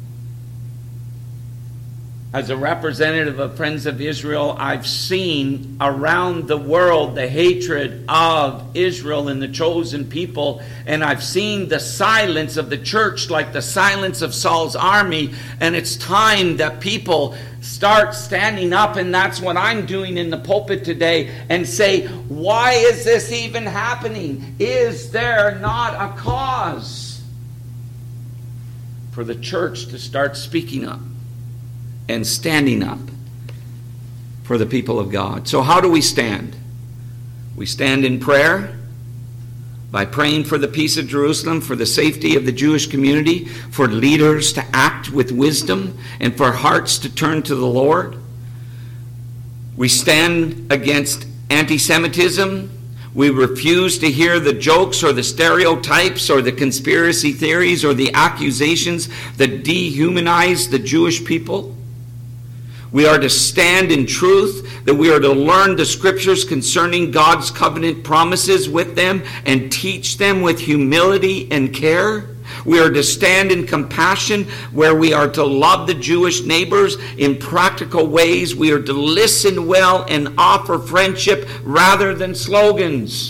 As a representative of Friends of Israel, I've seen around the world the hatred of Israel and the chosen people, and I've seen the silence of the church like the silence of Saul's army, and it's time that people start standing up, and that's what I'm doing in the pulpit today, and say, why is this even happening? Is there not a cause for the church to start speaking up and standing up for the people of God? So how do we stand? We stand in prayer by praying for the peace of Jerusalem, for the safety of the Jewish community, for leaders to act with wisdom, and for hearts to turn to the Lord. We stand against anti-Semitism. We refuse to hear the jokes or the stereotypes or the conspiracy theories or the accusations that dehumanize the Jewish people. We are to stand in truth, that we are to learn the scriptures concerning God's covenant promises with them and teach them with humility and care. We are to stand in compassion, where we are to love the Jewish neighbors in practical ways. We are to listen well and offer friendship rather than slogans.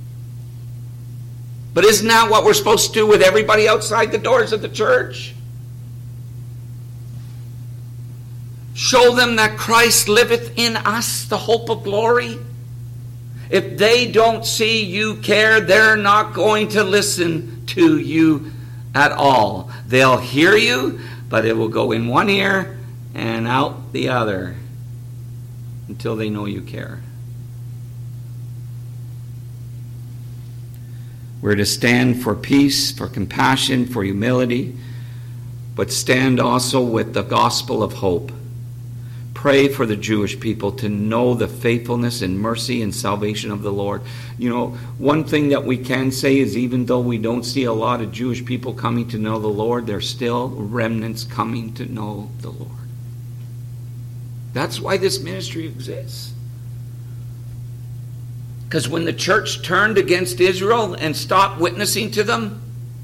But isn't that what we're supposed to do with everybody outside the doors of the church? Show them that Christ liveth in us, the hope of glory. If they don't see you care, they're not going to listen to you at all. They'll hear you, but it will go in one ear and out the other until they know you care. We're to stand for peace, for compassion, for humility, but stand also with the gospel of hope. Pray for the Jewish people to know the faithfulness and mercy and salvation of the Lord. You know, one thing that we can say is, even though we don't see a lot of Jewish people coming to know the Lord, there's still remnants coming to know the Lord. That's why this ministry exists. Because when the church turned against Israel and stopped witnessing to them,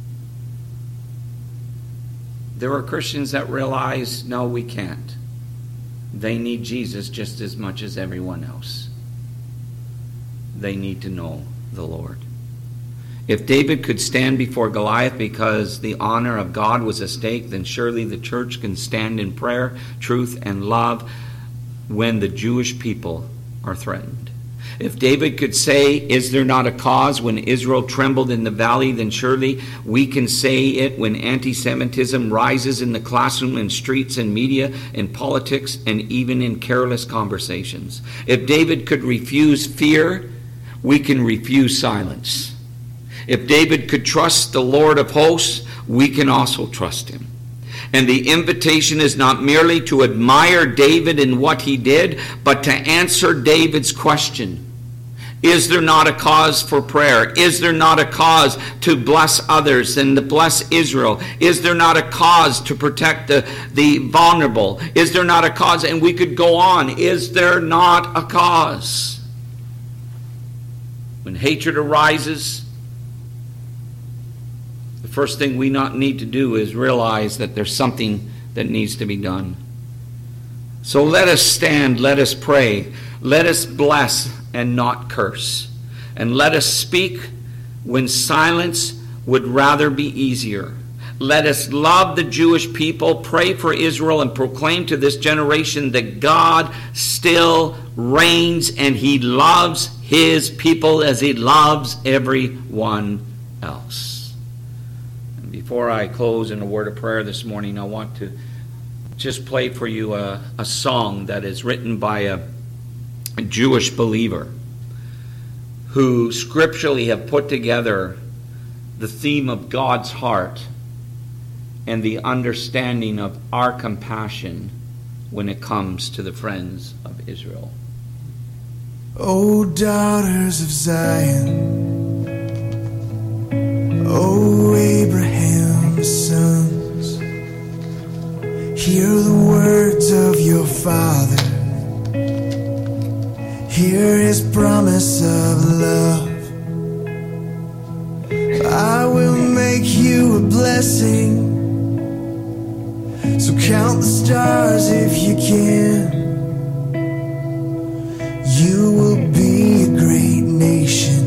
there were Christians that realized, no, we can't. They need Jesus just as much as everyone else. They need to know the Lord. If David could stand before Goliath because the honor of God was at stake, then surely the church can stand in prayer, truth, and love when the Jewish people are threatened. If David could say, "Is there not a cause?" when Israel trembled in the valley, then surely we can say it when anti-Semitism rises in the classroom, in streets, and media, in politics, and even in careless conversations. If David could refuse fear, we can refuse silence. If David could trust the Lord of hosts, we can also trust him. And the invitation is not merely to admire David and what he did, but to answer David's question. Is there not a cause for prayer? Is there not a cause to bless others and to bless Israel? Is there not a cause to protect the, the vulnerable? Is there not a cause? And we could go on. Is there not a cause? When hatred arises, the first thing we not need to do is realize that there's something that needs to be done. So let us stand, let us pray, let us bless and not curse. And let us speak when silence would rather be easier. Let us love the Jewish people, pray for Israel, and proclaim to this generation that God still reigns and he loves his people as he loves everyone else. And before I close in a word of prayer this morning, I want to just play for you a, a song that is written by a a Jewish believer who scripturally have put together the theme of God's heart and the understanding of our compassion when it comes to the friends of Israel. O daughters of Zion, O Abraham's sons, hear the words of your father. Hear his promise of love. I will make you a blessing, so count the stars if you can. You will be a great nation.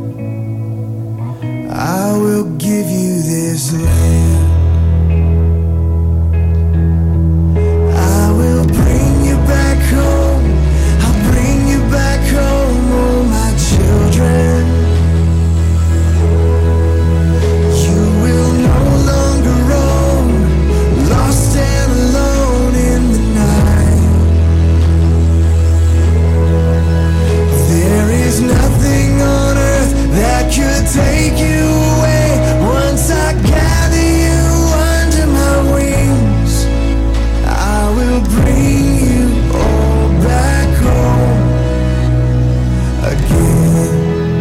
I will give you this land. I will bring you back home. Back home, oh my children. You will no longer roam, lost and alone in the night. There is nothing on earth that could take you away. Once I gather you under my wings, I will bring you all back home again.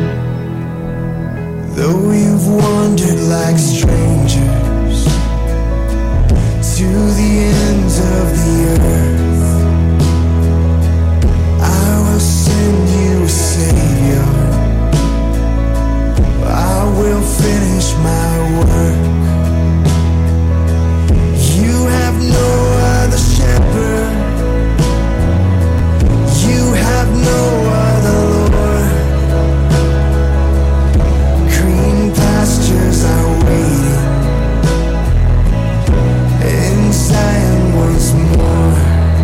Though you've wandered like strangers to the ends of the earth, I will send you a Savior. I will finish my work. You have no other shepherd. You have no other Lord. Green pastures are waiting in Zion once more.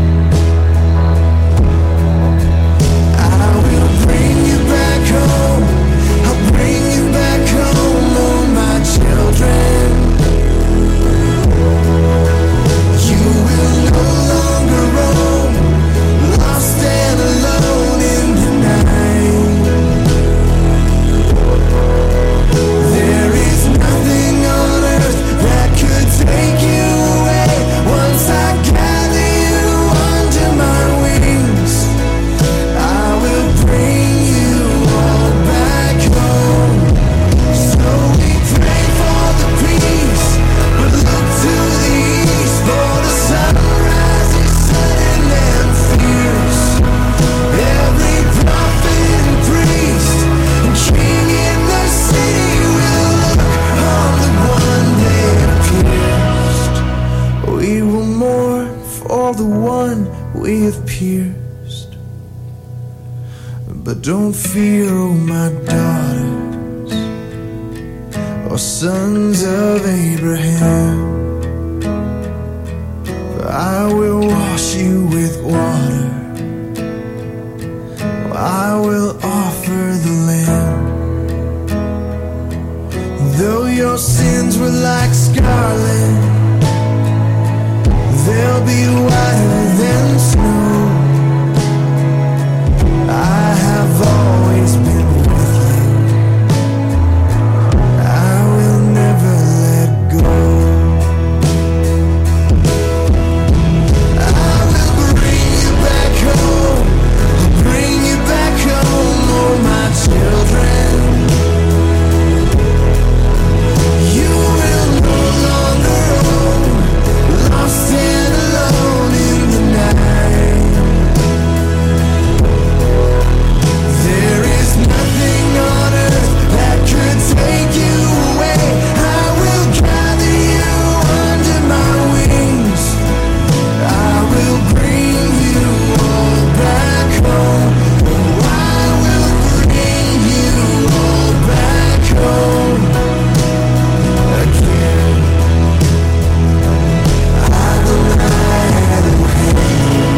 I will bring you back home. I'll bring you back home, oh my children. You will no longer roam, lost and alone in the night. There is nothing on earth that could take you away. Once I gather you under my wings, I will bring you all back home. So we pray for the peace, but look to the east for the sunrise is sudden and fierce. Every prophet and priest and king in the city will look on the one they pierced. We will mourn for the one we have pierced. But don't fear, oh my daughters, or sons of Abraham. For I will wash you with water, I will offer the Lamb. Though your sins were like scarlet, they'll be whiter than snow. I have always been with you, I will never let go. I will bring you back home, bring you back home, oh my children. You will no longer roam, lost and alone in the night. There is nothing on earth that could take you away. I will gather you under my wings, I will bring you all back home. Oh, I will bring you all back home again. Adonai Elohim,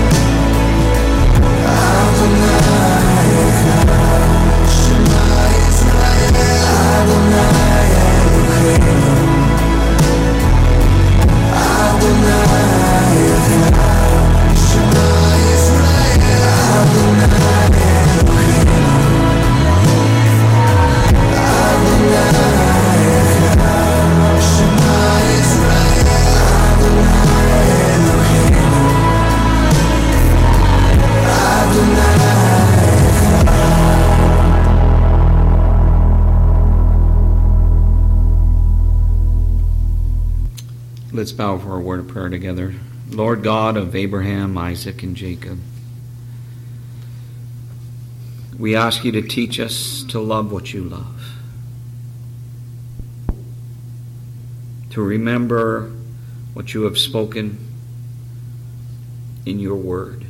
Adonai Echad, Shema Yisrael, Adonai Elohim, Adonai Echad, Shema Yisrael, Adonai Elohim, Adonai Echad, Shema Yisrael, Adonai Elohim, Adonai Echad. Let's bow for a word of prayer together. Lord God of Abraham, Isaac, and Jacob, we ask you to teach us to love what you love, to remember what you have spoken in your word,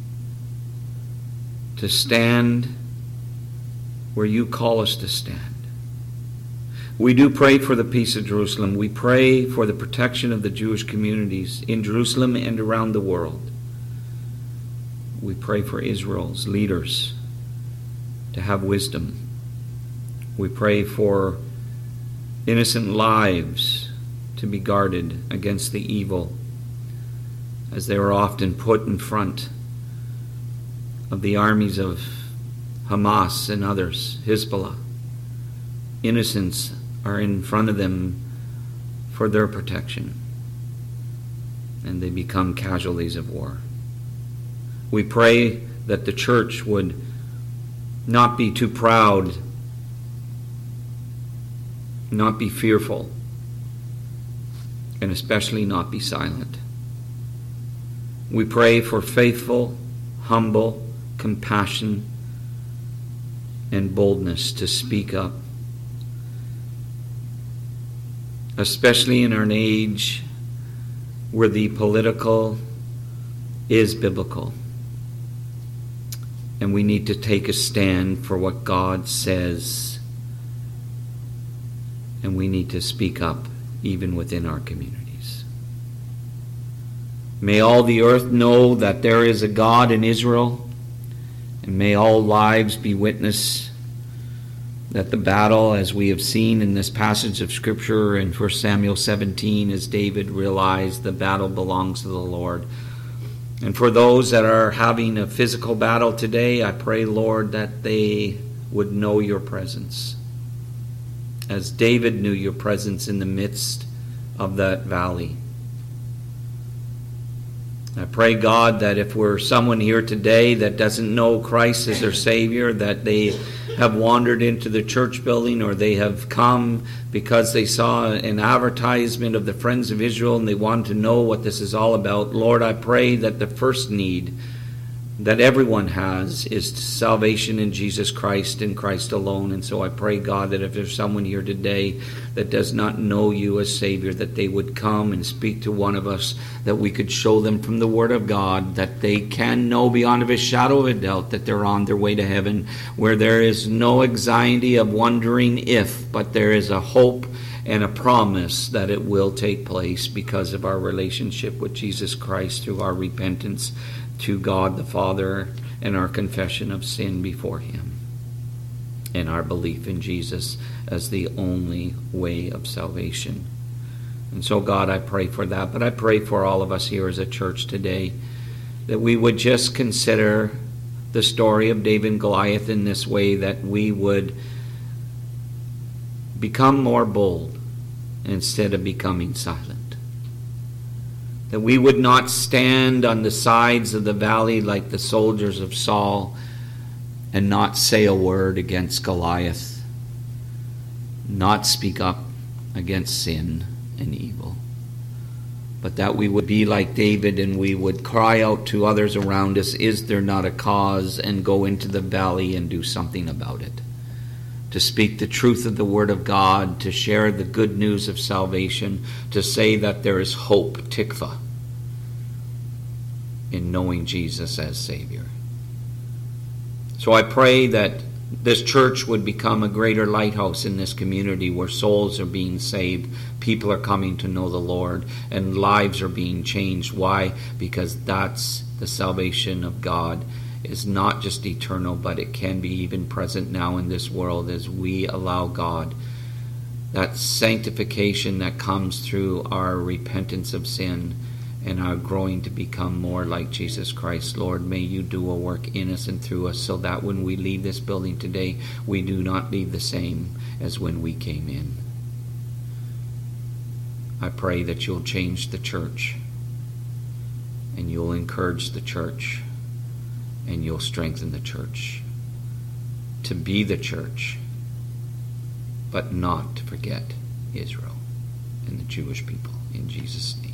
to stand where you call us to stand. We do pray for the peace of Jerusalem. We pray for the protection of the Jewish communities in Jerusalem and around the world. We pray for Israel's leaders to have wisdom. We pray for innocent lives to be guarded against the evil, as they are often put in front of the armies of Hamas and others, Hezbollah. Innocents are in front of them for their protection, and they become casualties of war. We pray that the church would not be too proud, not be fearful, and especially not be silent. We pray for faithful, humble compassion and boldness to speak up, especially in an age where the political is biblical. And we need to take a stand for what God says. And we need to speak up even within our communities. May all the earth know that there is a God in Israel. And may all lives be witness that the battle, as we have seen in this passage of Scripture in First Samuel seventeen, as David realized the battle belongs to the Lord. And for those that are having a physical battle today, I pray, Lord, that they would know your presence, as David knew your presence in the midst of that valley. I pray, God, that if we're someone here today that doesn't know Christ as their Savior, that they have wandered into the church building, or they have come because they saw an advertisement of the Friends of Israel and they wanted to know what this is all about. Lord, I pray that the first need that everyone has is salvation in Jesus Christ and Christ alone. And so I pray, God, that if there's someone here today that does not know you as Savior, that they would come and speak to one of us, that we could show them from the Word of God that they can know beyond a shadow of a doubt that they're on their way to heaven, where there is no anxiety of wondering if, but there is a hope and a promise that it will take place because of our relationship with Jesus Christ through our repentance to God the Father and our confession of sin before Him and our belief in Jesus as the only way of salvation. And so, God, I pray for that, but I pray for all of us here as a church today that we would just consider the story of David and Goliath in this way, that we would become more bold instead of becoming silent. That we would not stand on the sides of the valley like the soldiers of Saul and not say a word against Goliath, not speak up against sin and evil, but that we would be like David and we would cry out to others around us, is there not a cause, and go into the valley and do something about it. To speak the truth of the Word of God, to share the good news of salvation, to say that there is hope, tikva, in knowing Jesus as Savior. So I pray that this church would become a greater lighthouse in this community where souls are being saved, people are coming to know the Lord, and lives are being changed. Why? Because that's the salvation of God. Is not just eternal, but it can be even present now in this world as we allow God. That sanctification that comes through our repentance of sin and our growing to become more like Jesus Christ. Lord, may you do a work in us and through us so that when we leave this building today, we do not leave the same as when we came in. I pray that you'll change the church and you'll encourage the church and you'll strengthen the church to be the church, but not to forget Israel and the Jewish people. In Jesus' name.